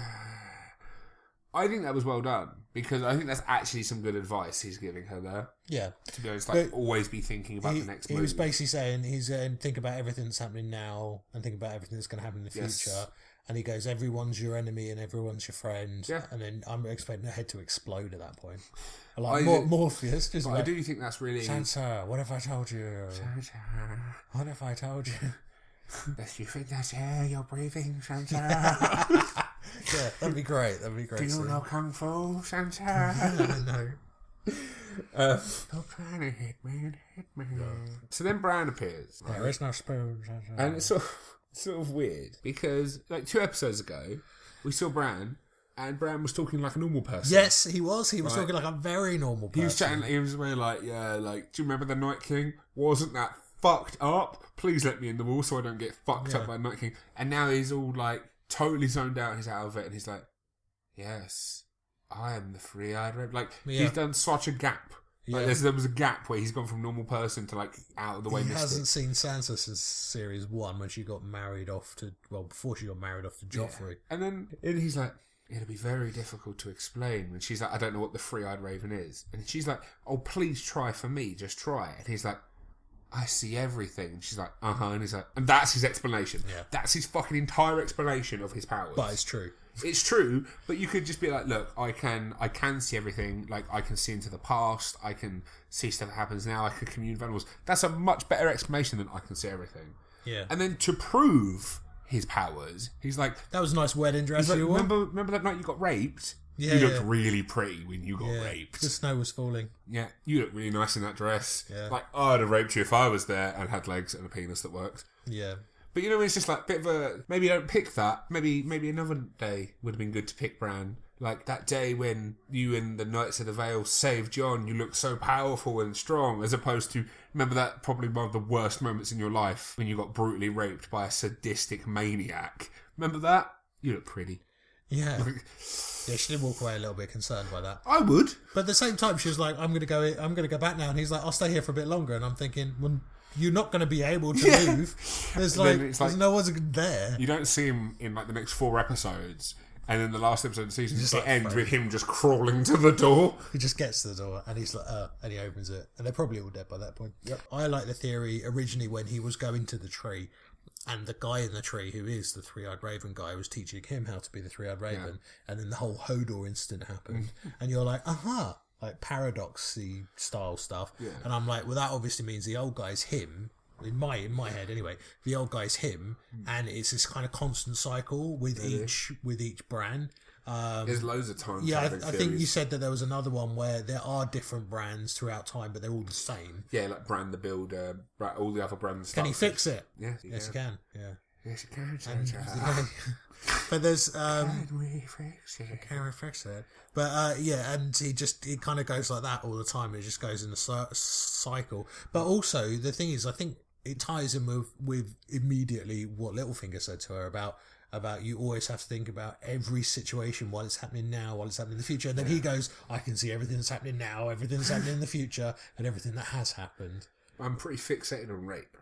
I think that was well done, because I think that's actually some good advice he's giving her there. Yeah. To be honest, like, But always be thinking about he, the next he move. was basically saying he's uh, think about everything that's happening now and think about everything that's going to happen in the Yes. future. And he goes, everyone's your enemy and everyone's your friend. Yeah. And then I'm expecting her head to explode at that point. Like I- Mor- Morpheus, just But like, I do think that's really... Sansa, what have I told you? Sansa, What have I told you? does you think that's air you're breathing, Sansa? Yeah, that'd be great. That'd be great. Do you scene. know Kung Fu, Sansa? no, no. Uh, Stop trying to hit me, hit me. So then Bran appears, right? There is no spoon. Sansa. And it's sort of, sort of weird, because like two episodes ago, we saw Bran, and Bran was talking like a normal person. Yes, he was. He was Right. talking like a very normal person. He was chatting, he was very like, yeah, like, do you remember the Night King? Wasn't that fucked up? Please let me in the wall so I don't get fucked Yeah. up by Night King. And now he's all like, totally zoned out, he's out of it, and he's like, yes, I am the three-eyed raven. Like, Yeah. he's done such a gap. Like, Yeah. there's, there was a gap where he's gone from normal person to, like, out of the way He mystic. hasn't seen Sansa since series one when she got married off to, well, before she got married off to Joffrey. And then and he's like, it'll be very difficult to explain. And she's like, I don't know what the three-eyed raven is. And she's like, oh, please try for me. Just try. And he's like, I see everything. And she's like, uh-huh. And he's like, and that's his explanation. Yeah. That's his fucking entire explanation of his powers. But it's true. It's true, but you could just be like, look, I can I can see everything. Like, I can see into the past. I can see stuff that happens now. I can commune with animals. That's a much better explanation than I can see everything. Yeah. And then to prove his powers, he's like, That was a nice wedding dress he's like, you wore. remember, remember that night you got raped? Yeah, you looked yeah. really pretty when you got Yeah. raped. The snow was falling. Yeah, you look really nice in that dress. Yeah. Like, I'd have raped you if I was there and had legs and a penis that worked. Yeah. But you know, it's just like a bit of a, maybe don't pick that. Maybe maybe another day would have been good to pick Bran. Like that day when you and the Knights of the Vale saved Jon, you looked so powerful and strong, as opposed to, remember that probably one of the worst moments in your life when you got brutally raped by a sadistic maniac. Remember that? You look pretty. Yeah. Yeah, she did walk away a little bit concerned by that. I would. But at the same time, she was like, I'm going to go I'm going to go back now. And he's like, I'll stay here for a bit longer. And I'm thinking, well, you're not going to be able to Yeah. move. There's And like, then it's there's like- no one's there. You don't see him in like the next four episodes, and then the last episode of the season Just, it like, ends frozen. with him just crawling to the door. He just gets to the door and he's like, uh, and he opens it. And they're probably all dead by that point. Yep. I like the theory originally when he was going to the tree and the guy in the tree, who is the three-eyed raven guy, was teaching him how to be the three-eyed raven. And then the whole Hodor incident happened. And you're like, aha, like paradoxy style stuff. Yeah. And I'm like, well, that obviously means the old guy's him. In my in my head, anyway, the old guy's him, and it's this kind of constant cycle with each with each Bran. Um, There's loads of time. yeah, I, traveling I think you theories. said that there was another one where there are different brands throughout time, but they're all the same. Yeah, like Bran the Builder, Bran, all the other brands. Can he fix it? Yes, he Yes, he can. can. Yeah. Yes, he can. And- Sansa. but there's um, Can we fix it? can we fix it? But uh, yeah, and he just it kind of goes like that all the time. It just goes in a cir- cycle. But also the thing is, I think it ties in with with immediately what Littlefinger said to her about. About you always have to think about every situation while it's happening now, while it's happening in the future. And then he goes, I can see everything that's happening now, everything that's happening in the future, and everything that has happened. I'm pretty fixated on rape.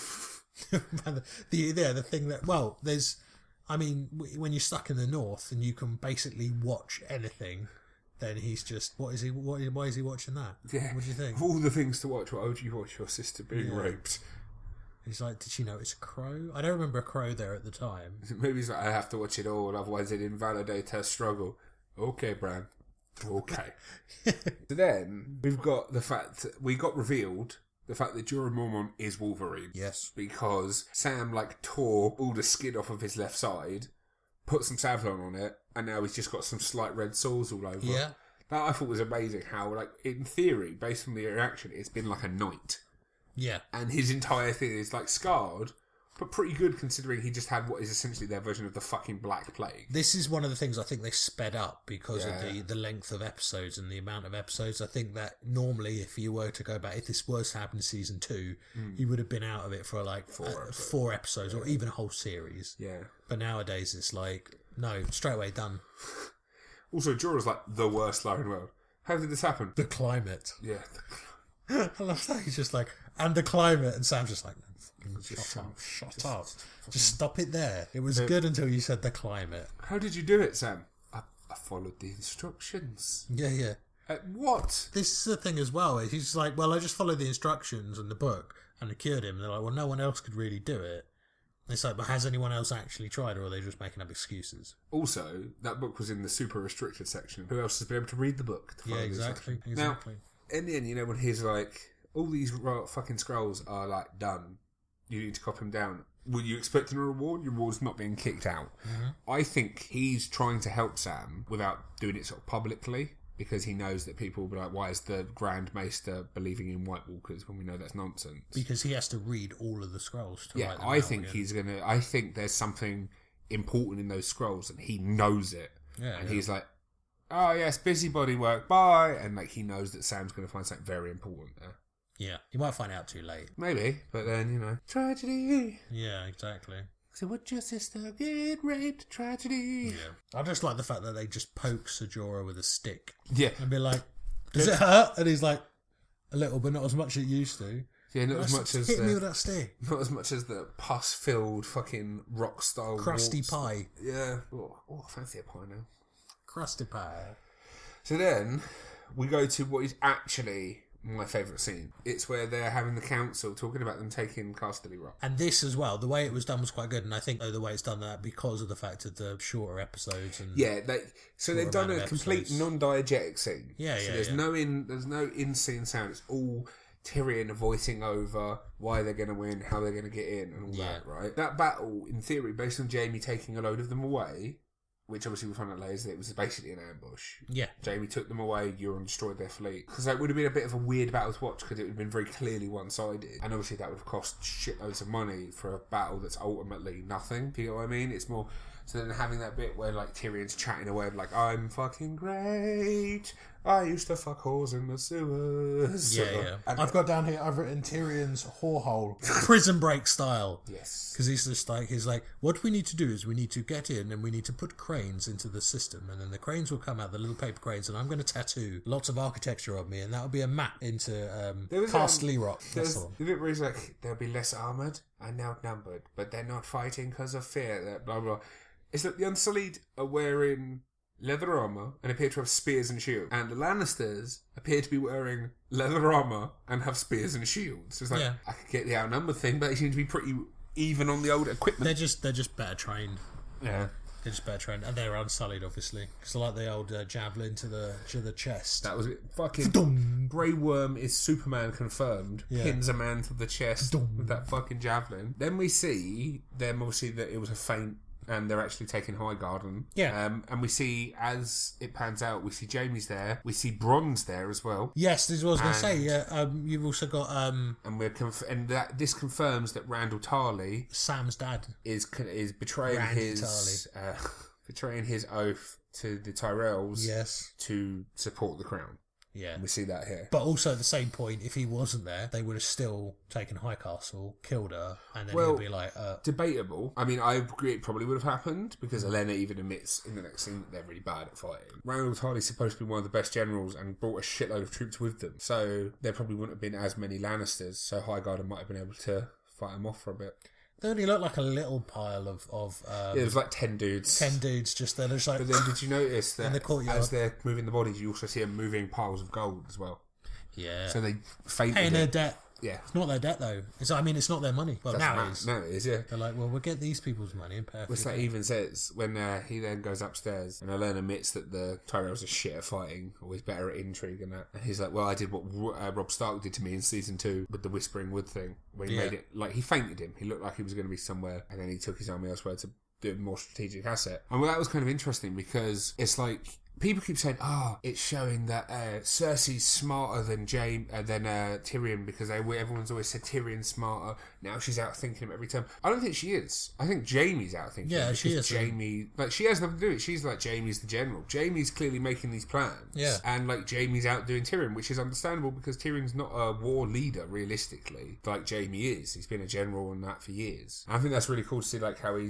the, the yeah, the thing that, well, there's, I mean, w- when you're stuck in the north and you can basically watch anything, then he's just, what is he, what, why is he watching that? Yeah. What do you think? Of all the things to watch, why would you watch your sister being Yeah. raped? He's like, did she notice a crow? I don't remember a crow there at the time. Maybe he's like, I have to watch it all, otherwise it invalidates her struggle. Okay, Bran. Okay. So then, we've got the fact that we got revealed the fact that Jorah Mormont is Wolverine. Yes. Because Sam, like, tore all the skin off of his left side, put some Savlon on it, and now he's just got some slight red sores all over. Yeah. That I thought was amazing how, like, in theory, based on the reaction, it's been like a night. Yeah. And his entire thing is, like, scarred, but pretty good considering he just had what is essentially their version of the fucking Black Plague. This is one of the things I think they sped up because Yeah. of the, the length of episodes and the amount of episodes. I think that normally, if you were to go back, if this was to happen in season two, he would have been out of it for like four, uh, episodes. four episodes or even a whole series. Yeah. But nowadays, it's like, no, straight away done. Also, Jorah's like the worst liar in the world. How did this happen? The climate. Yeah. I love that. He's just like, and the climate, and Sam's just like, fucking Just shut up, shut- shut up. Just stop it there. It was good until you said the climate. How did you do it, Sam? I, I followed the instructions. Yeah, yeah. Uh, what? This is the thing as well. Is he's like, well, I just followed the instructions in the book and it cured him. And they're like, well, no one else could really do it. It's like, but has anyone else actually tried, or are they just making up excuses? Also, that book was in the super restricted section. Who else has been able to read the book? To Yeah, follow the exactly, instructions? exactly. Now, in the end, you know, when he's like, all these ro- fucking scrolls are like done, you need to copy them down. Were you expecting a reward? Your reward's not being kicked out. Mm-hmm. I think he's trying to help Sam without doing it sort of publicly, because he knows that people will be like, why is the Grand Maester believing in White Walkers when we know that's nonsense? Because he has to read all of the scrolls to Yeah, write them I out think again. he's gonna. I think there's something important in those scrolls, and he knows it. Yeah, and yeah. he's like, "Oh yes, busybody work, bye." And like he knows that Sam's gonna find something very important there. Yeah, you might find out too late. Maybe, but then you know, tragedy. Yeah, exactly. So would your sister get raped? Tragedy. Yeah, I just like the fact that they just poke Sajora with a stick Yeah, and be like, "Does it hurt?" And he's like, "A little, but not as much as it used to." yeah. Not as Just much as hit me with the, that stick. not as much as the pus-filled fucking rock style Crusty waltz. pie. Yeah. Oh, oh, I fancy a pie now. Crusty pie. So then we go to what is actually my favourite scene. It's where they're having the council talking about them taking Casterly Rock. And this as well, the way it was done was quite good, and I think oh, the way it's done that because of the fact of the shorter episodes and Yeah, they, so they've done amount a of complete episodes. non-diegetic scene. Yeah, so yeah, There's yeah. no in, there's no in-scene sound. It's all Tyrion voicing over why they're going to win, how they're going to get in, and all Yeah. that. Right. That battle, in theory, based on Jaime taking a load of them away, which obviously we find out later is that it was basically an ambush. yeah, Jaime took them away, Euron destroyed their fleet. Because that would have been a bit of a weird battle to watch, because it would have been very clearly one-sided. And obviously that would have cost shitloads of money for a battle that's ultimately nothing. Do you know what I mean? It's more... So then having that bit where like Tyrion's chatting away like, I'm fucking great, I used to fuck whores in the sewers. yeah, yeah. And- I've got down here. I've written Tyrion's whorehole, Prison Break style. Yes. Because he's just like, he's like, what we need to do is we need to get in and we need to put cranes into the system, and then the cranes will come out, the little paper cranes, and I'm going to tattoo lots of architecture on me, and that'll be a map into um, There was, Casterly um, Rock. That's There's the one. the bit where he's like, they'll be less armoured and outnumbered, but they're not fighting because of fear. That blah blah. It's that the Unsullied are wearing leather armour and appear to have spears and shields, and the Lannisters appear to be wearing leather armour and have spears and shields. So it's like, Yeah. I could get the outnumbered thing, but they seem to be pretty even on the old equipment. They're just they're just better trained. Yeah. They're just better trained, and they're unsullied, obviously, because like the old uh, javelin to the to the chest. That was it. Fucking Grey Worm is Superman confirmed. Yeah. Pins a man to the chest with that fucking javelin. Then we see them obviously that it was a feint, and they're actually taking Highgarden. Yeah. Um, and we see as it pans out, we see Jaime's there. We see Bronze there as well. Yes, this is what I was going to say. And- Yeah, um, you've also got um, And we're conf- and that this confirms that Randall Tarley Sam's dad. is con- is betraying Randy his uh, betraying his oath to the Tyrells Yes. to support the crown. Yeah. And we see that here. But also at the same point, if he wasn't there, they would have still taken Highcastle, killed her, and then Well, he'd be like, uh, Debatable. I mean, I agree it probably would have happened, because Elena even admits in the next scene that they're really bad at fighting. Randall Tarley's supposed to be one of the best generals and brought a shitload of troops with them. So there probably wouldn't have been as many Lannisters, so Highgarden might have been able to fight them off for a bit. they only look like a little pile of, of um, Yeah, there was like ten dudes. ten dudes just there. They're just like, But then did you notice In that the courtyard. as they're moving the bodies, you also see them moving piles of gold as well. yeah. So they fainted Paying their it. debt. Yeah. It's not their debt, though. It's, I mean, it's not their money. Well, now Doesn't it is. matter. Now it is, yeah. They're like, well, we'll get these people's money and pay off Which your that debt. even says when uh, he then goes upstairs and Elena admits that the Tyrells are shit at fighting, always better at intrigue and that. And he's like, well, I did what uh, Rob Stark did to me in season two with the Whispering Wood thing, where he Yeah. made it like he fainted him. He looked like he was going to be somewhere, and then he took his army elsewhere to do a more strategic asset. And well, that was kind of interesting because it's like people keep saying, "Oh, it's showing that uh, Cersei's smarter than Jaime, uh, than uh, Tyrion," because they, everyone's always said Tyrion's smarter. Now she's out thinking him every time. I don't think she is. I think Jaime's out thinking. Yeah, him she because is. Jaime, like she has nothing to do with it. She's like Jaime's the general. Jaime's clearly making these plans. Yeah. and like Jaime's outdoing Tyrion, which is understandable because Tyrion's not a war leader realistically, like Jaime is. He's been a general and that for years. And I think that's really cool to see like how he's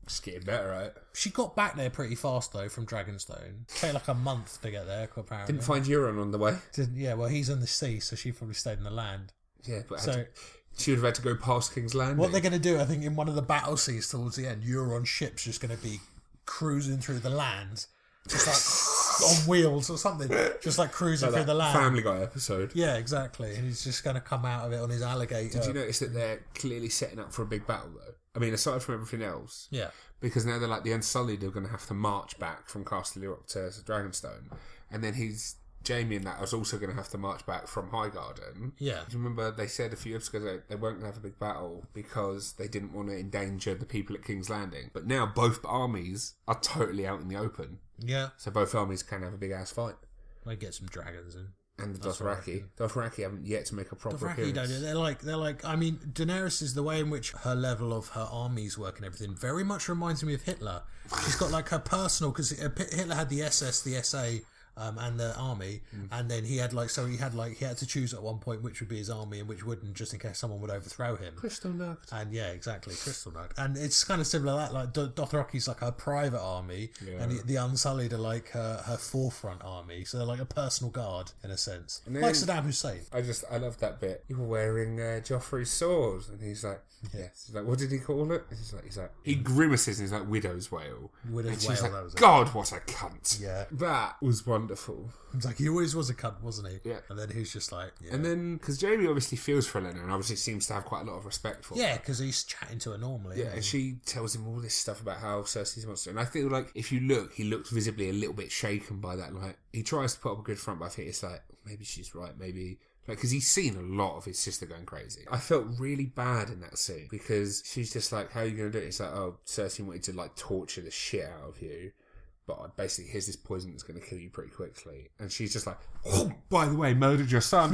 Just getting better at it. She got back there pretty fast though from Dragonstone. Take like a month to get there, apparently. Didn't find Euron on the way. Didn't, yeah, well, he's on the sea, so she probably stayed in the land. Yeah, but So had to, she would have had to go past King's Landing. what they're going to do, I think, in one of the battle scenes towards the end, Euron's ship's just going to be cruising through the land, just like on wheels or something, just like cruising Like through that the land. Family Guy episode. Yeah, exactly. And he's just going to come out of it on his alligator. Did you notice that they're clearly setting up for a big battle, though? I mean, aside from everything else, Yeah. because now they're like the Unsullied are going to have to march back from Castle Rock to Dragonstone, and then he's Jamie and that was also going to have to march back from Highgarden. Yeah. Do you remember they said a few episodes ago they weren't going to have a big battle because they didn't want to endanger the people at King's Landing? But now both armies are totally out in the open, Yeah. so both armies can have a big ass fight. They get some dragons in. And the That's what I Dothraki, Dothraki haven't yet to make a proper Dothraki appearance. don't. They're like, they're like. I mean, Daenerys is the way in which her level of her armies work and everything very much reminds me of Hitler. She's got like her personal, because Hitler had the S S, the S A, um, and the army, mm. and then he had like, so he had like, he had to choose at one point which would be his army and which wouldn't, just in case someone would overthrow him. Kristallnacht. And yeah, exactly, Kristallnacht. And it's kind of similar to that. Like D- Dothraki's like her private army, Yeah. and the, the Unsullied are like her, her forefront army. So they're like a personal guard in a sense, then- like Saddam Hussein. I just, I love that bit. You were wearing uh, Joffrey's sword, and he's like, yes. He's like, what did he call it? He's like, he's like, he grimaces and he's like, Widow's Wail. Widow's and she's Wail, like, that was it. God, what a cunt. Yeah. That was wonderful. It's like he always was a cunt, wasn't he? Yeah. And then he's just like, yeah. And then, because Jamie obviously feels for Elena and obviously seems to have quite a lot of respect for her. yeah, because he's chatting to her normally. Yeah, isn't and he? she tells him all this stuff about how Cersei's a monster. And I feel like if you look, he looks visibly a little bit shaken by that. Like, he tries to put up a good front, but I think it's like, maybe she's right, maybe... Like, because he's seen a lot of his sister going crazy. I felt really bad in that scene because she's just like, how are you going to do it? It's like, oh, Cersei wanted to, like, torture the shit out of you. But basically, here's this poison that's going to kill you pretty quickly. And she's just like, oh, by the way, murdered your son.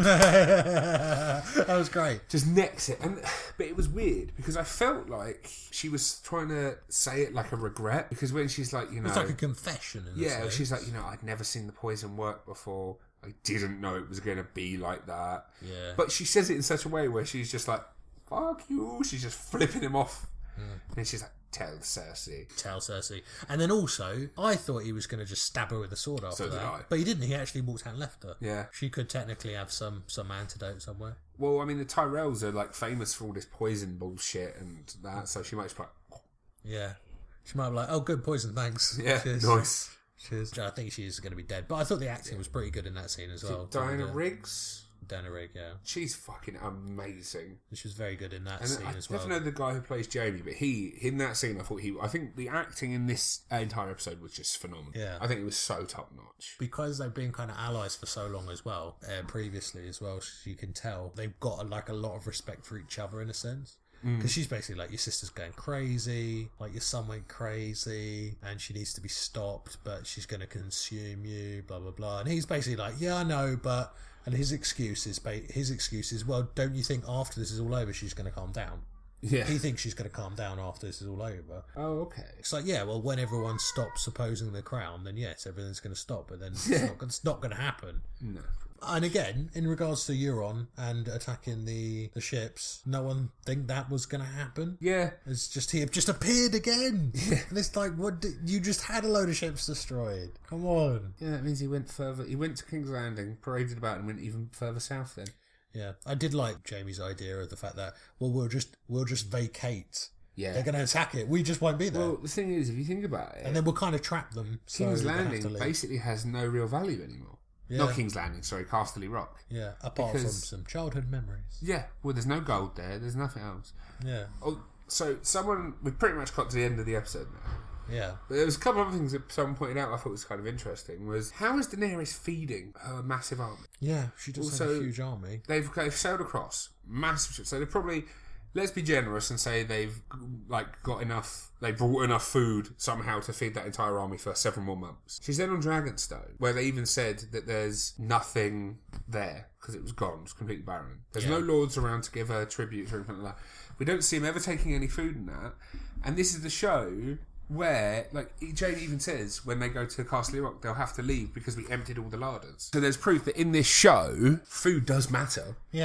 That was great. Just necks it. And But it was weird because I felt like she was trying to say it like a regret. Because when she's like, you know... It's like a confession. In Yeah, a sense. she's like, you know, I'd never seen the poison work before. I didn't know it was going to be like that. Yeah. But she says it in such a way where she's just like, fuck you. She's just flipping him off. Mm. And then she's like, tell Cersei. Tell Cersei. And then also, I thought he was going to just stab her with a sword after So did that. I. But he didn't. He actually walked out and left her. Yeah. She could technically have some, some antidote somewhere. Well, I mean, the Tyrells are like famous for all this poison bullshit and that. So she might just be like, Yeah. She might be like, oh, good poison, thanks. yeah, Cheers. nice. Cheers. I think she's going to be dead. But I thought the acting was pretty good in that scene as well. Diana Diana Riggs. Diana Rigg, yeah. She's fucking amazing. She was very good in that And scene I as well. never know the guy who plays Jamie, but he, in that scene, I thought he, I think the acting in this entire episode was just phenomenal. Yeah. I think it was so top notch. Because they've been kind of allies for so long as well, uh, previously as well, so you can tell they've got like a lot of respect for each other in a sense. Because she's basically like, your sister's going crazy, like your son went crazy, and she needs to be stopped, but she's going to consume you, blah blah blah. And he's basically like, yeah, I know, but and his excuse is his excuse is, well, don't you think after this is all over, she's going to calm down? Yeah. He thinks she's going to calm down after this is all over. Oh, okay. It's like, yeah, well, when everyone stops opposing the crown, then yes, everything's going to stop, but then it's not, it's not going to happen. No. And again, in regards to Euron and attacking the, the ships, no one think that was going to happen. Yeah. It's just he just appeared again. Yeah. And it's like, what? Did, you just had a load of ships destroyed. Come on. Yeah, that means he went further. He went to King's Landing, paraded about, and went even further south then. Yeah, I did like Jamie's idea of the fact that, well, we'll just we'll just vacate. Yeah. They're going to attack it. We just won't be there. Well, the thing is, if you think about it, and then we'll kind of trap them. King's so Landing they have to leave. basically has no real value anymore. Yeah. Not King's Landing, sorry, Castle Rock. Yeah, apart Because- from some childhood memories. Yeah, well, there's no gold there. There's nothing else. Yeah, Oh, so someone, we've pretty much got to the end of the episode now. yeah. But there was a couple of other things that someone pointed out I thought was kind of interesting, was how is Daenerys feeding her massive army? Yeah, she does have Also- a huge army. They've, they've sailed across, massive ships, so they probably, let's be generous and say they've like got enough, they brought enough food somehow to feed that entire army for several more months. She's then on Dragonstone, where they even said that there's nothing there, because it was gone, it was completely barren. There's Yeah. no lords around to give her tribute or anything like that. We don't see him ever taking any food in that, and this is the show where, like, Jamie even says when they go to Castle Rock, they'll have to leave because we emptied all the larders. So there's proof that in this show, food does matter. Yeah.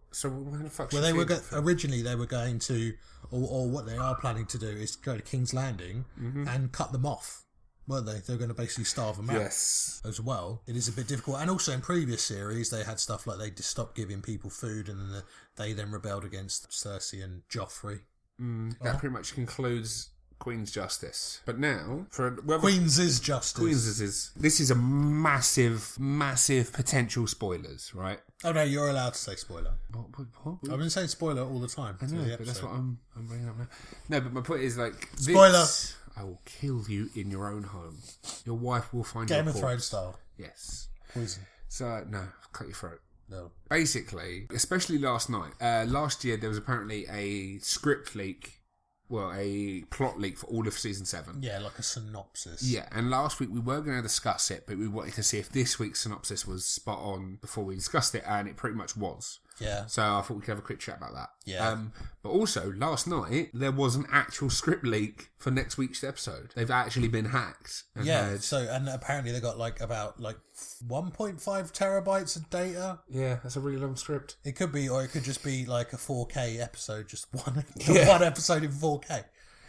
So where the fuck? Well, they were go- originally they were going to, or, or what they are planning to do is go to King's Landing mm-hmm. and cut them off. Weren't they? They're going to basically starve them out. Yes. As well. It is a bit difficult. And also in previous series, they had stuff like they just stopped giving people food and then the, they then rebelled against Cersei and Joffrey. Mm, that oh. pretty much concludes Queen's Justice. But now, for whether, Queen's is Justice. Queen's is. This is a massive, massive potential spoilers, right? Oh no, you're allowed to say spoiler. What, what, what? I've been saying spoiler all the time. I know, but that's what I'm, I'm bringing up now. No, but my point is like... Spoiler! This, I will kill you in your own home. Your wife will find Game your of Thrones style. Yes. Poison. So, no, cut your throat. No. Basically, especially last night, uh, last year there was apparently a script leak, well, a plot leak for all of season seven. Yeah, like a synopsis. Yeah, and last week we were going to discuss it, but we wanted to see if this week's synopsis was spot on before we discussed it, and it pretty much was. Yeah. So I thought we could have a quick chat about that. Yeah. Um, but also, last night, there was an actual script leak for next week's episode. They've actually been hacked. And yeah, had... so, and apparently they got like about like one point five terabytes of data. Yeah, that's a really long script. It could be, or it could just be like a four K episode, just one, yeah. one episode in four K.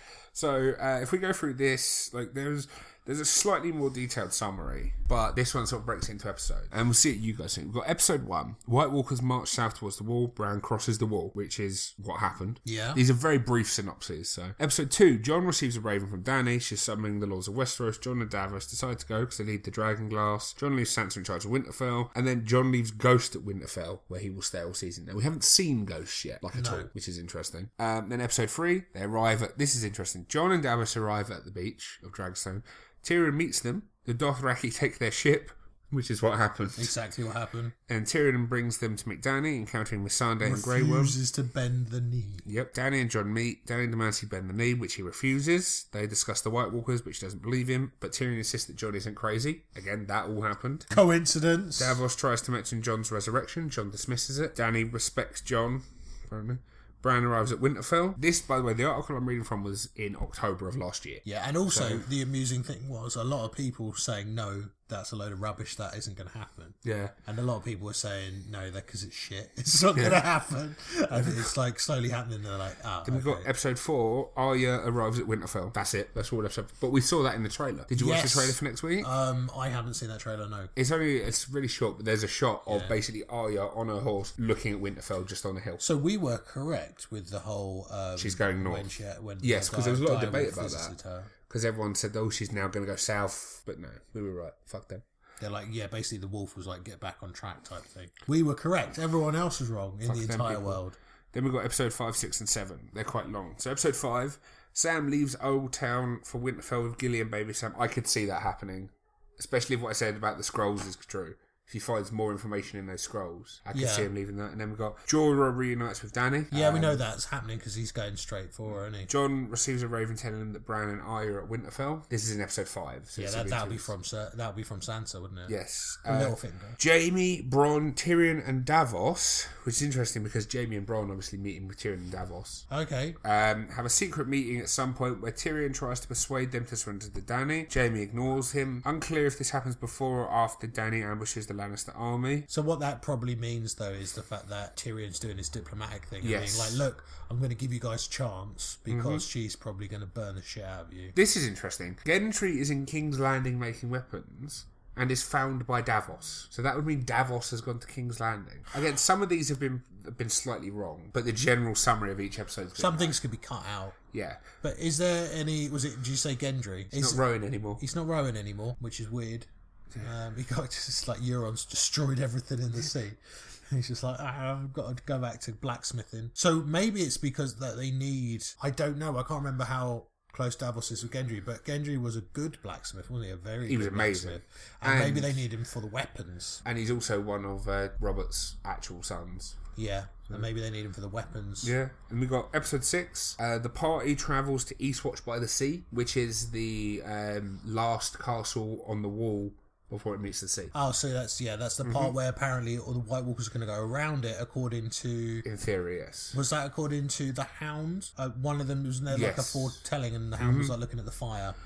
So uh, if we go through this, like there's there's a slightly more detailed summary, but this one sort of breaks into episode, and we'll see what you guys think. We've got episode one: White Walkers march south towards the wall. Bran crosses the wall, which is what happened. Yeah. These are very brief synopses. So episode two: Jon receives a raven from Dany. She's summoning the Lords of Westeros. Jon and Davos decide to go because they need the Dragon Glass. Jon leaves Sansa in charge of Winterfell, and then Jon leaves Ghost at Winterfell, where he will stay all season. Now we haven't seen Ghost yet, like at no. all, which is interesting. Um, then episode three: They arrive at. This is interesting. Jon and Davos arrive at the beach of Dragonstone. Tyrion meets them. The Dothraki take their ship, which is what happened. Exactly what happened. And Tyrion brings them to meet Dany, encountering Missandei and Grey Worm. Refuses to bend the knee. Yep, Dany and Jon meet. Dany demands he bend the knee, which he refuses. They discuss the White Walkers, which doesn't believe him, but Tyrion insists that Jon isn't crazy. Again, that all happened. Coincidence. Davos tries to mention Jon's resurrection. Jon dismisses it. Dany respects Jon. Apparently. Bran arrives at Winterfell. This, by the way, the article I'm reading from was in October of last year. Yeah, and also So- the amusing thing was a lot of people saying no, that's a load of rubbish, that isn't going to happen. Yeah. And a lot of people were saying no, that because it's shit, it's not going to happen. And it's like slowly happening. And they're like, ah. Then we've got episode four. Arya arrives at Winterfell. That's it. That's all episode. But we saw that in the trailer. Did you watch Yes. the trailer for next week? Um, I haven't seen that trailer. No. It's only it's really short, but there's a shot of Yeah. basically Arya on her horse looking at Winterfell just on the hill. So we were correct with the whole. Um, She's going north. When she, when Yes, the 'cause there was a lot of Dire debate Wolf about visited that. her. Because everyone said, oh, she's now going to go south. But no, we were right. Fuck them. They're like, yeah, basically the wolf was like, get back on track type thing. We were correct. Everyone else was wrong in Fuck the them entire people. world. Then we've got episode five, six, and seven. They're quite long. So episode five, Sam leaves Old Town for Winterfell with Gilly and baby Sam. I could see that happening. Especially if what I said about the scrolls is true. If he finds more information in those scrolls, I can Yeah. see him leaving that. And then we've got Jorah reunites with Dany. Yeah, we Um, know that's happening because he's going straight for her, isn't he? Jon receives a raven telling him that Bran and Arya are at Winterfell. This is in episode five. So Yeah, it's that in that'll be two. from Sa- that'll be from Sansa, wouldn't it? Yes. From Uh, Littlefinger. Jaime, Bronn, Tyrion, and Davos, which is interesting because Jaime and Bronn obviously meeting with Tyrion and Davos. Okay. Um, have a secret meeting at some point where Tyrion tries to persuade them to surrender to Dany. Jaime ignores him. Unclear if this happens before or after Dany ambushes the Lannister army. So what that probably means, though, is the fact that Tyrion's doing his diplomatic thing. And Yes. being like, look, I'm going to give you guys a chance because she's probably going to burn the shit out of you. This is interesting. Gendry is in King's Landing making weapons and is found by Davos. So that would mean Davos has gone to King's Landing. Again, some of these have been have been slightly wrong, but the general summary of each episode. Some things could be cut out. Yeah. But is there any... Was it... Did you say Gendry? He's Is- not Rowan anymore. He's not Rowan anymore, which is weird. Um, he got just like Euron's destroyed everything in the sea. He's just like, ah, I've got to go back to blacksmithing. So maybe it's because that they need. I don't know. I can't remember how close Davos is with Gendry, but Gendry was a good blacksmith, wasn't he? A very He was good amazing. blacksmith. And, And- maybe they need him for the weapons. And he's also one of uh, Robert's actual sons. Yeah, and maybe they need him for the weapons. Yeah, and we got episode six. Uh, the party travels to Eastwatch by the Sea, which is the um, last castle on the wall before it meets the sea. Oh, so that's yeah, that's the part where apparently all the White Walkers are going to go around it, according to. In theory, yes. Was that according to the Hound? Uh, one of them was there like a Yes. foretelling, and the Hound was like looking at the fire.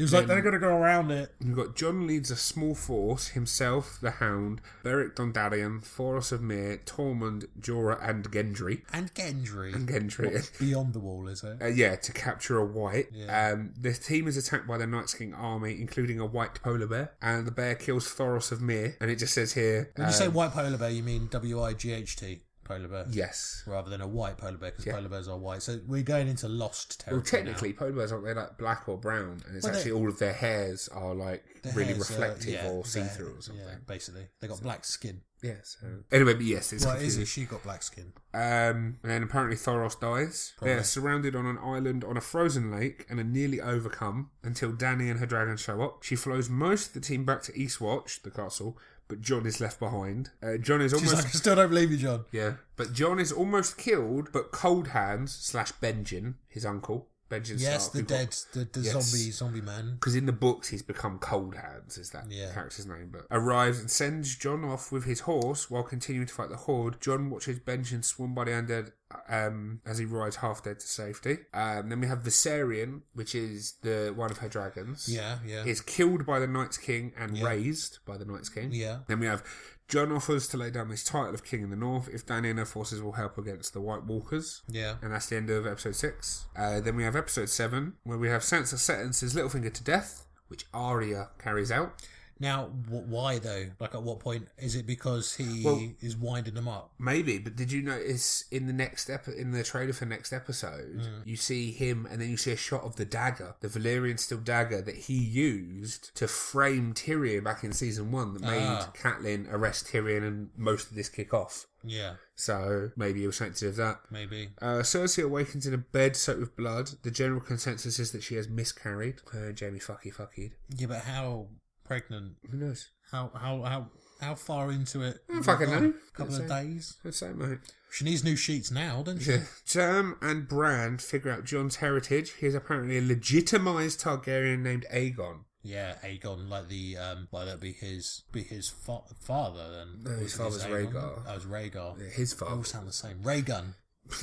He was like, they're going to go around it. You've got Jon leads a small force, himself, the Hound, Beric Dondarrion, Thoros of Myr, Tormund, Jorah, and Gendry. And Gendry. And Gendry. What, beyond the wall, is it? Uh, yeah, to capture a white. Yeah. Um, the team is attacked by the Night's King army, including a white polar bear, and the bear kills Thoros of Myr. And it just says here... When um, you say white polar bear, you mean W I G H T? Polar bear. Yes. Rather than a white polar bear, because Yeah. polar bears are white. So we're going into lost Well, territory. technically, now. polar bears aren't they like black or brown, and it's Well, actually all of their hairs are like Their really hairs are- reflective yeah, or see they're- through or something. Yeah, basically. They got black skin. Yeah. So anyway, but yes, it's Well, confusing. Izzy, she got black skin. Um, and then apparently Thoros dies. Probably. They're surrounded on an island on a frozen lake and are nearly overcome until Dany and her dragon show up. She flows most of the team back to Eastwatch, the castle, but Jon is left behind. Uh, Jon is She's almost like, I still don't believe you, John. yeah, but Jon is almost killed. But Cold Hands slash Benjen, his uncle, Benjen Yes, Stark, the who dead, the, the Yes. zombie, zombie man. because in the books he's become Cold Hands, is that Yeah. character's name, but arrives and sends Jon off with his horse while continuing to fight the Horde. Jon watches Benjen swarmed by the undead um, as he rides half dead to safety. Um, then we have Viserion, which is the one of her dragons. Yeah, yeah. Is killed by the Night's King and Yeah. raised by the Night's King. Yeah. Then we have Jon offers to lay down this title of King in the North if Dany and her forces will help against the White Walkers. Yeah. And that's the end of episode six. Uh, then we have episode seven, where we have Sansa sentences Littlefinger to death, which Arya carries out. Now, wh- why though? Like, at what point is it because he Well- is winding them up? Maybe, but did you notice in the next epi- in the trailer for next episode, Mm. you see him and then you see a shot of the dagger, the Valyrian steel dagger that he used to frame Tyrion back in season one that made Ah. Catelyn arrest Tyrion and most of this kick off. Yeah, So maybe it was something to do with that. maybe. Uh, Cersei awakens in a bed soaked with blood. The general consensus is that she has miscarried. Uh, Jamie fucky fuckied. Yeah, but how pregnant? Who knows? How how how how far into it? I don't fucking know. A couple of Don't say. days. Let's say, mate. She needs new sheets now, doesn't she? Yeah. Sam and Bran figure out Jon's heritage. He is apparently a legitimised Targaryen named Aegon. Yeah, Aegon, like the um, well, that'd be his be his fa- father then. No, his Wasn't father's Aegon? Rhaegar. That was Rhaegar. His They all father. sound the same. Rhaegun.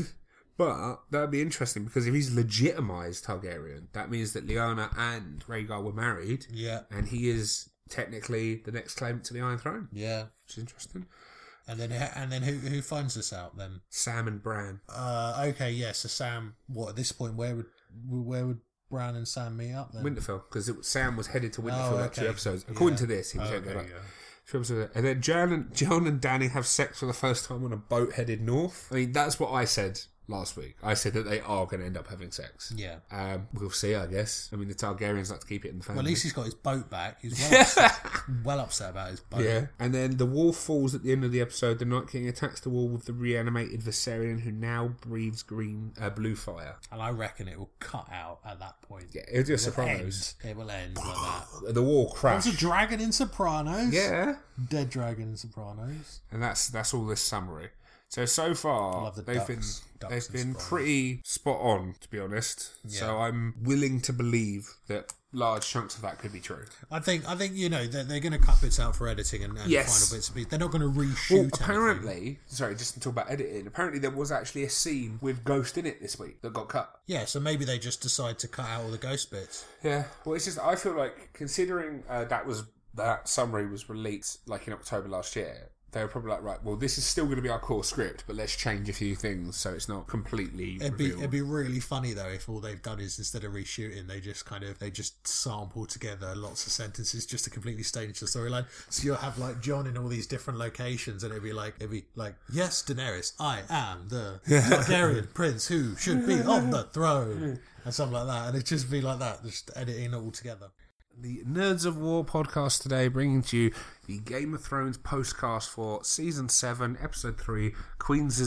But that'd be interesting because if he's legitimised Targaryen, that means that Lyanna and Rhaegar were married, Yeah, and he is technically the next claimant to the Iron Throne, yeah. which is interesting. And then and then who who finds this out then? Sam and Bran. Uh, okay, yeah. So Sam, what at this point? Where would where would Bran and Sam meet up then? Winterfell, because Sam was headed to Winterfell Oh, like two okay. episodes. According Yeah. to this, he was Oh, headed okay, like yeah. two episodes. And then Jon and, Jon and Dany have sex for the first time on a boat headed north. I mean, that's what I said last week. I said that they are going to end up having sex. Yeah. Um, we'll see, I guess. I mean, the Targaryens like to keep it in the family. Well, at least he's got his boat back. He's well, upset, well upset about his boat. Yeah, and then the wall falls at the end of the episode. The Night King attacks the wall with the reanimated Viserion, who now breathes green, uh, blue fire. And I reckon it will cut out at that point. Yeah, it'll do a It will Sopranos. end. It will end like that. The wall There's a crashed. dragon in Sopranos. Yeah, Dead dragon in Sopranos. and that's that's all this summary. So so I far love the they've ducks. been Ducks they've and been Sopranos. pretty spot on, to be honest. So Yeah. I'm willing to believe that large chunks of that could be true. I think I think you know they're, they're going to cut bits out for editing and, and Yes. final bits. Of it. They're not going to reshoot. Well, anything. apparently, sorry, just to talk about editing. Apparently, there was actually a scene with Ghost in it this week that got cut. Yeah, so maybe they just decide to cut out all the ghost bits. Yeah, well, it's just I feel like considering uh, that was that summary was released like in October last year, they were probably like, right, well, this is still going to be our core script, but let's change a few things so it's not completely It'd be revealed. it'd be really funny though if all they've done is instead of reshooting, they just kind of they just sample together lots of sentences just to completely stage the storyline. So you'll have like Jon in all these different locations, and it'd be like it'd be like, yes, Daenerys, I am the Targaryen prince who should be on the throne, and something like that, and it'd just be like that, just editing it all together. The Nerds of War podcast today, bringing to you the Game of Thrones postcast for Season seven, Episode three, Queen's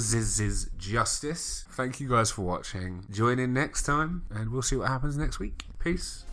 Justice. Thank you guys for watching. Join in next time, and we'll see what happens next week. Peace.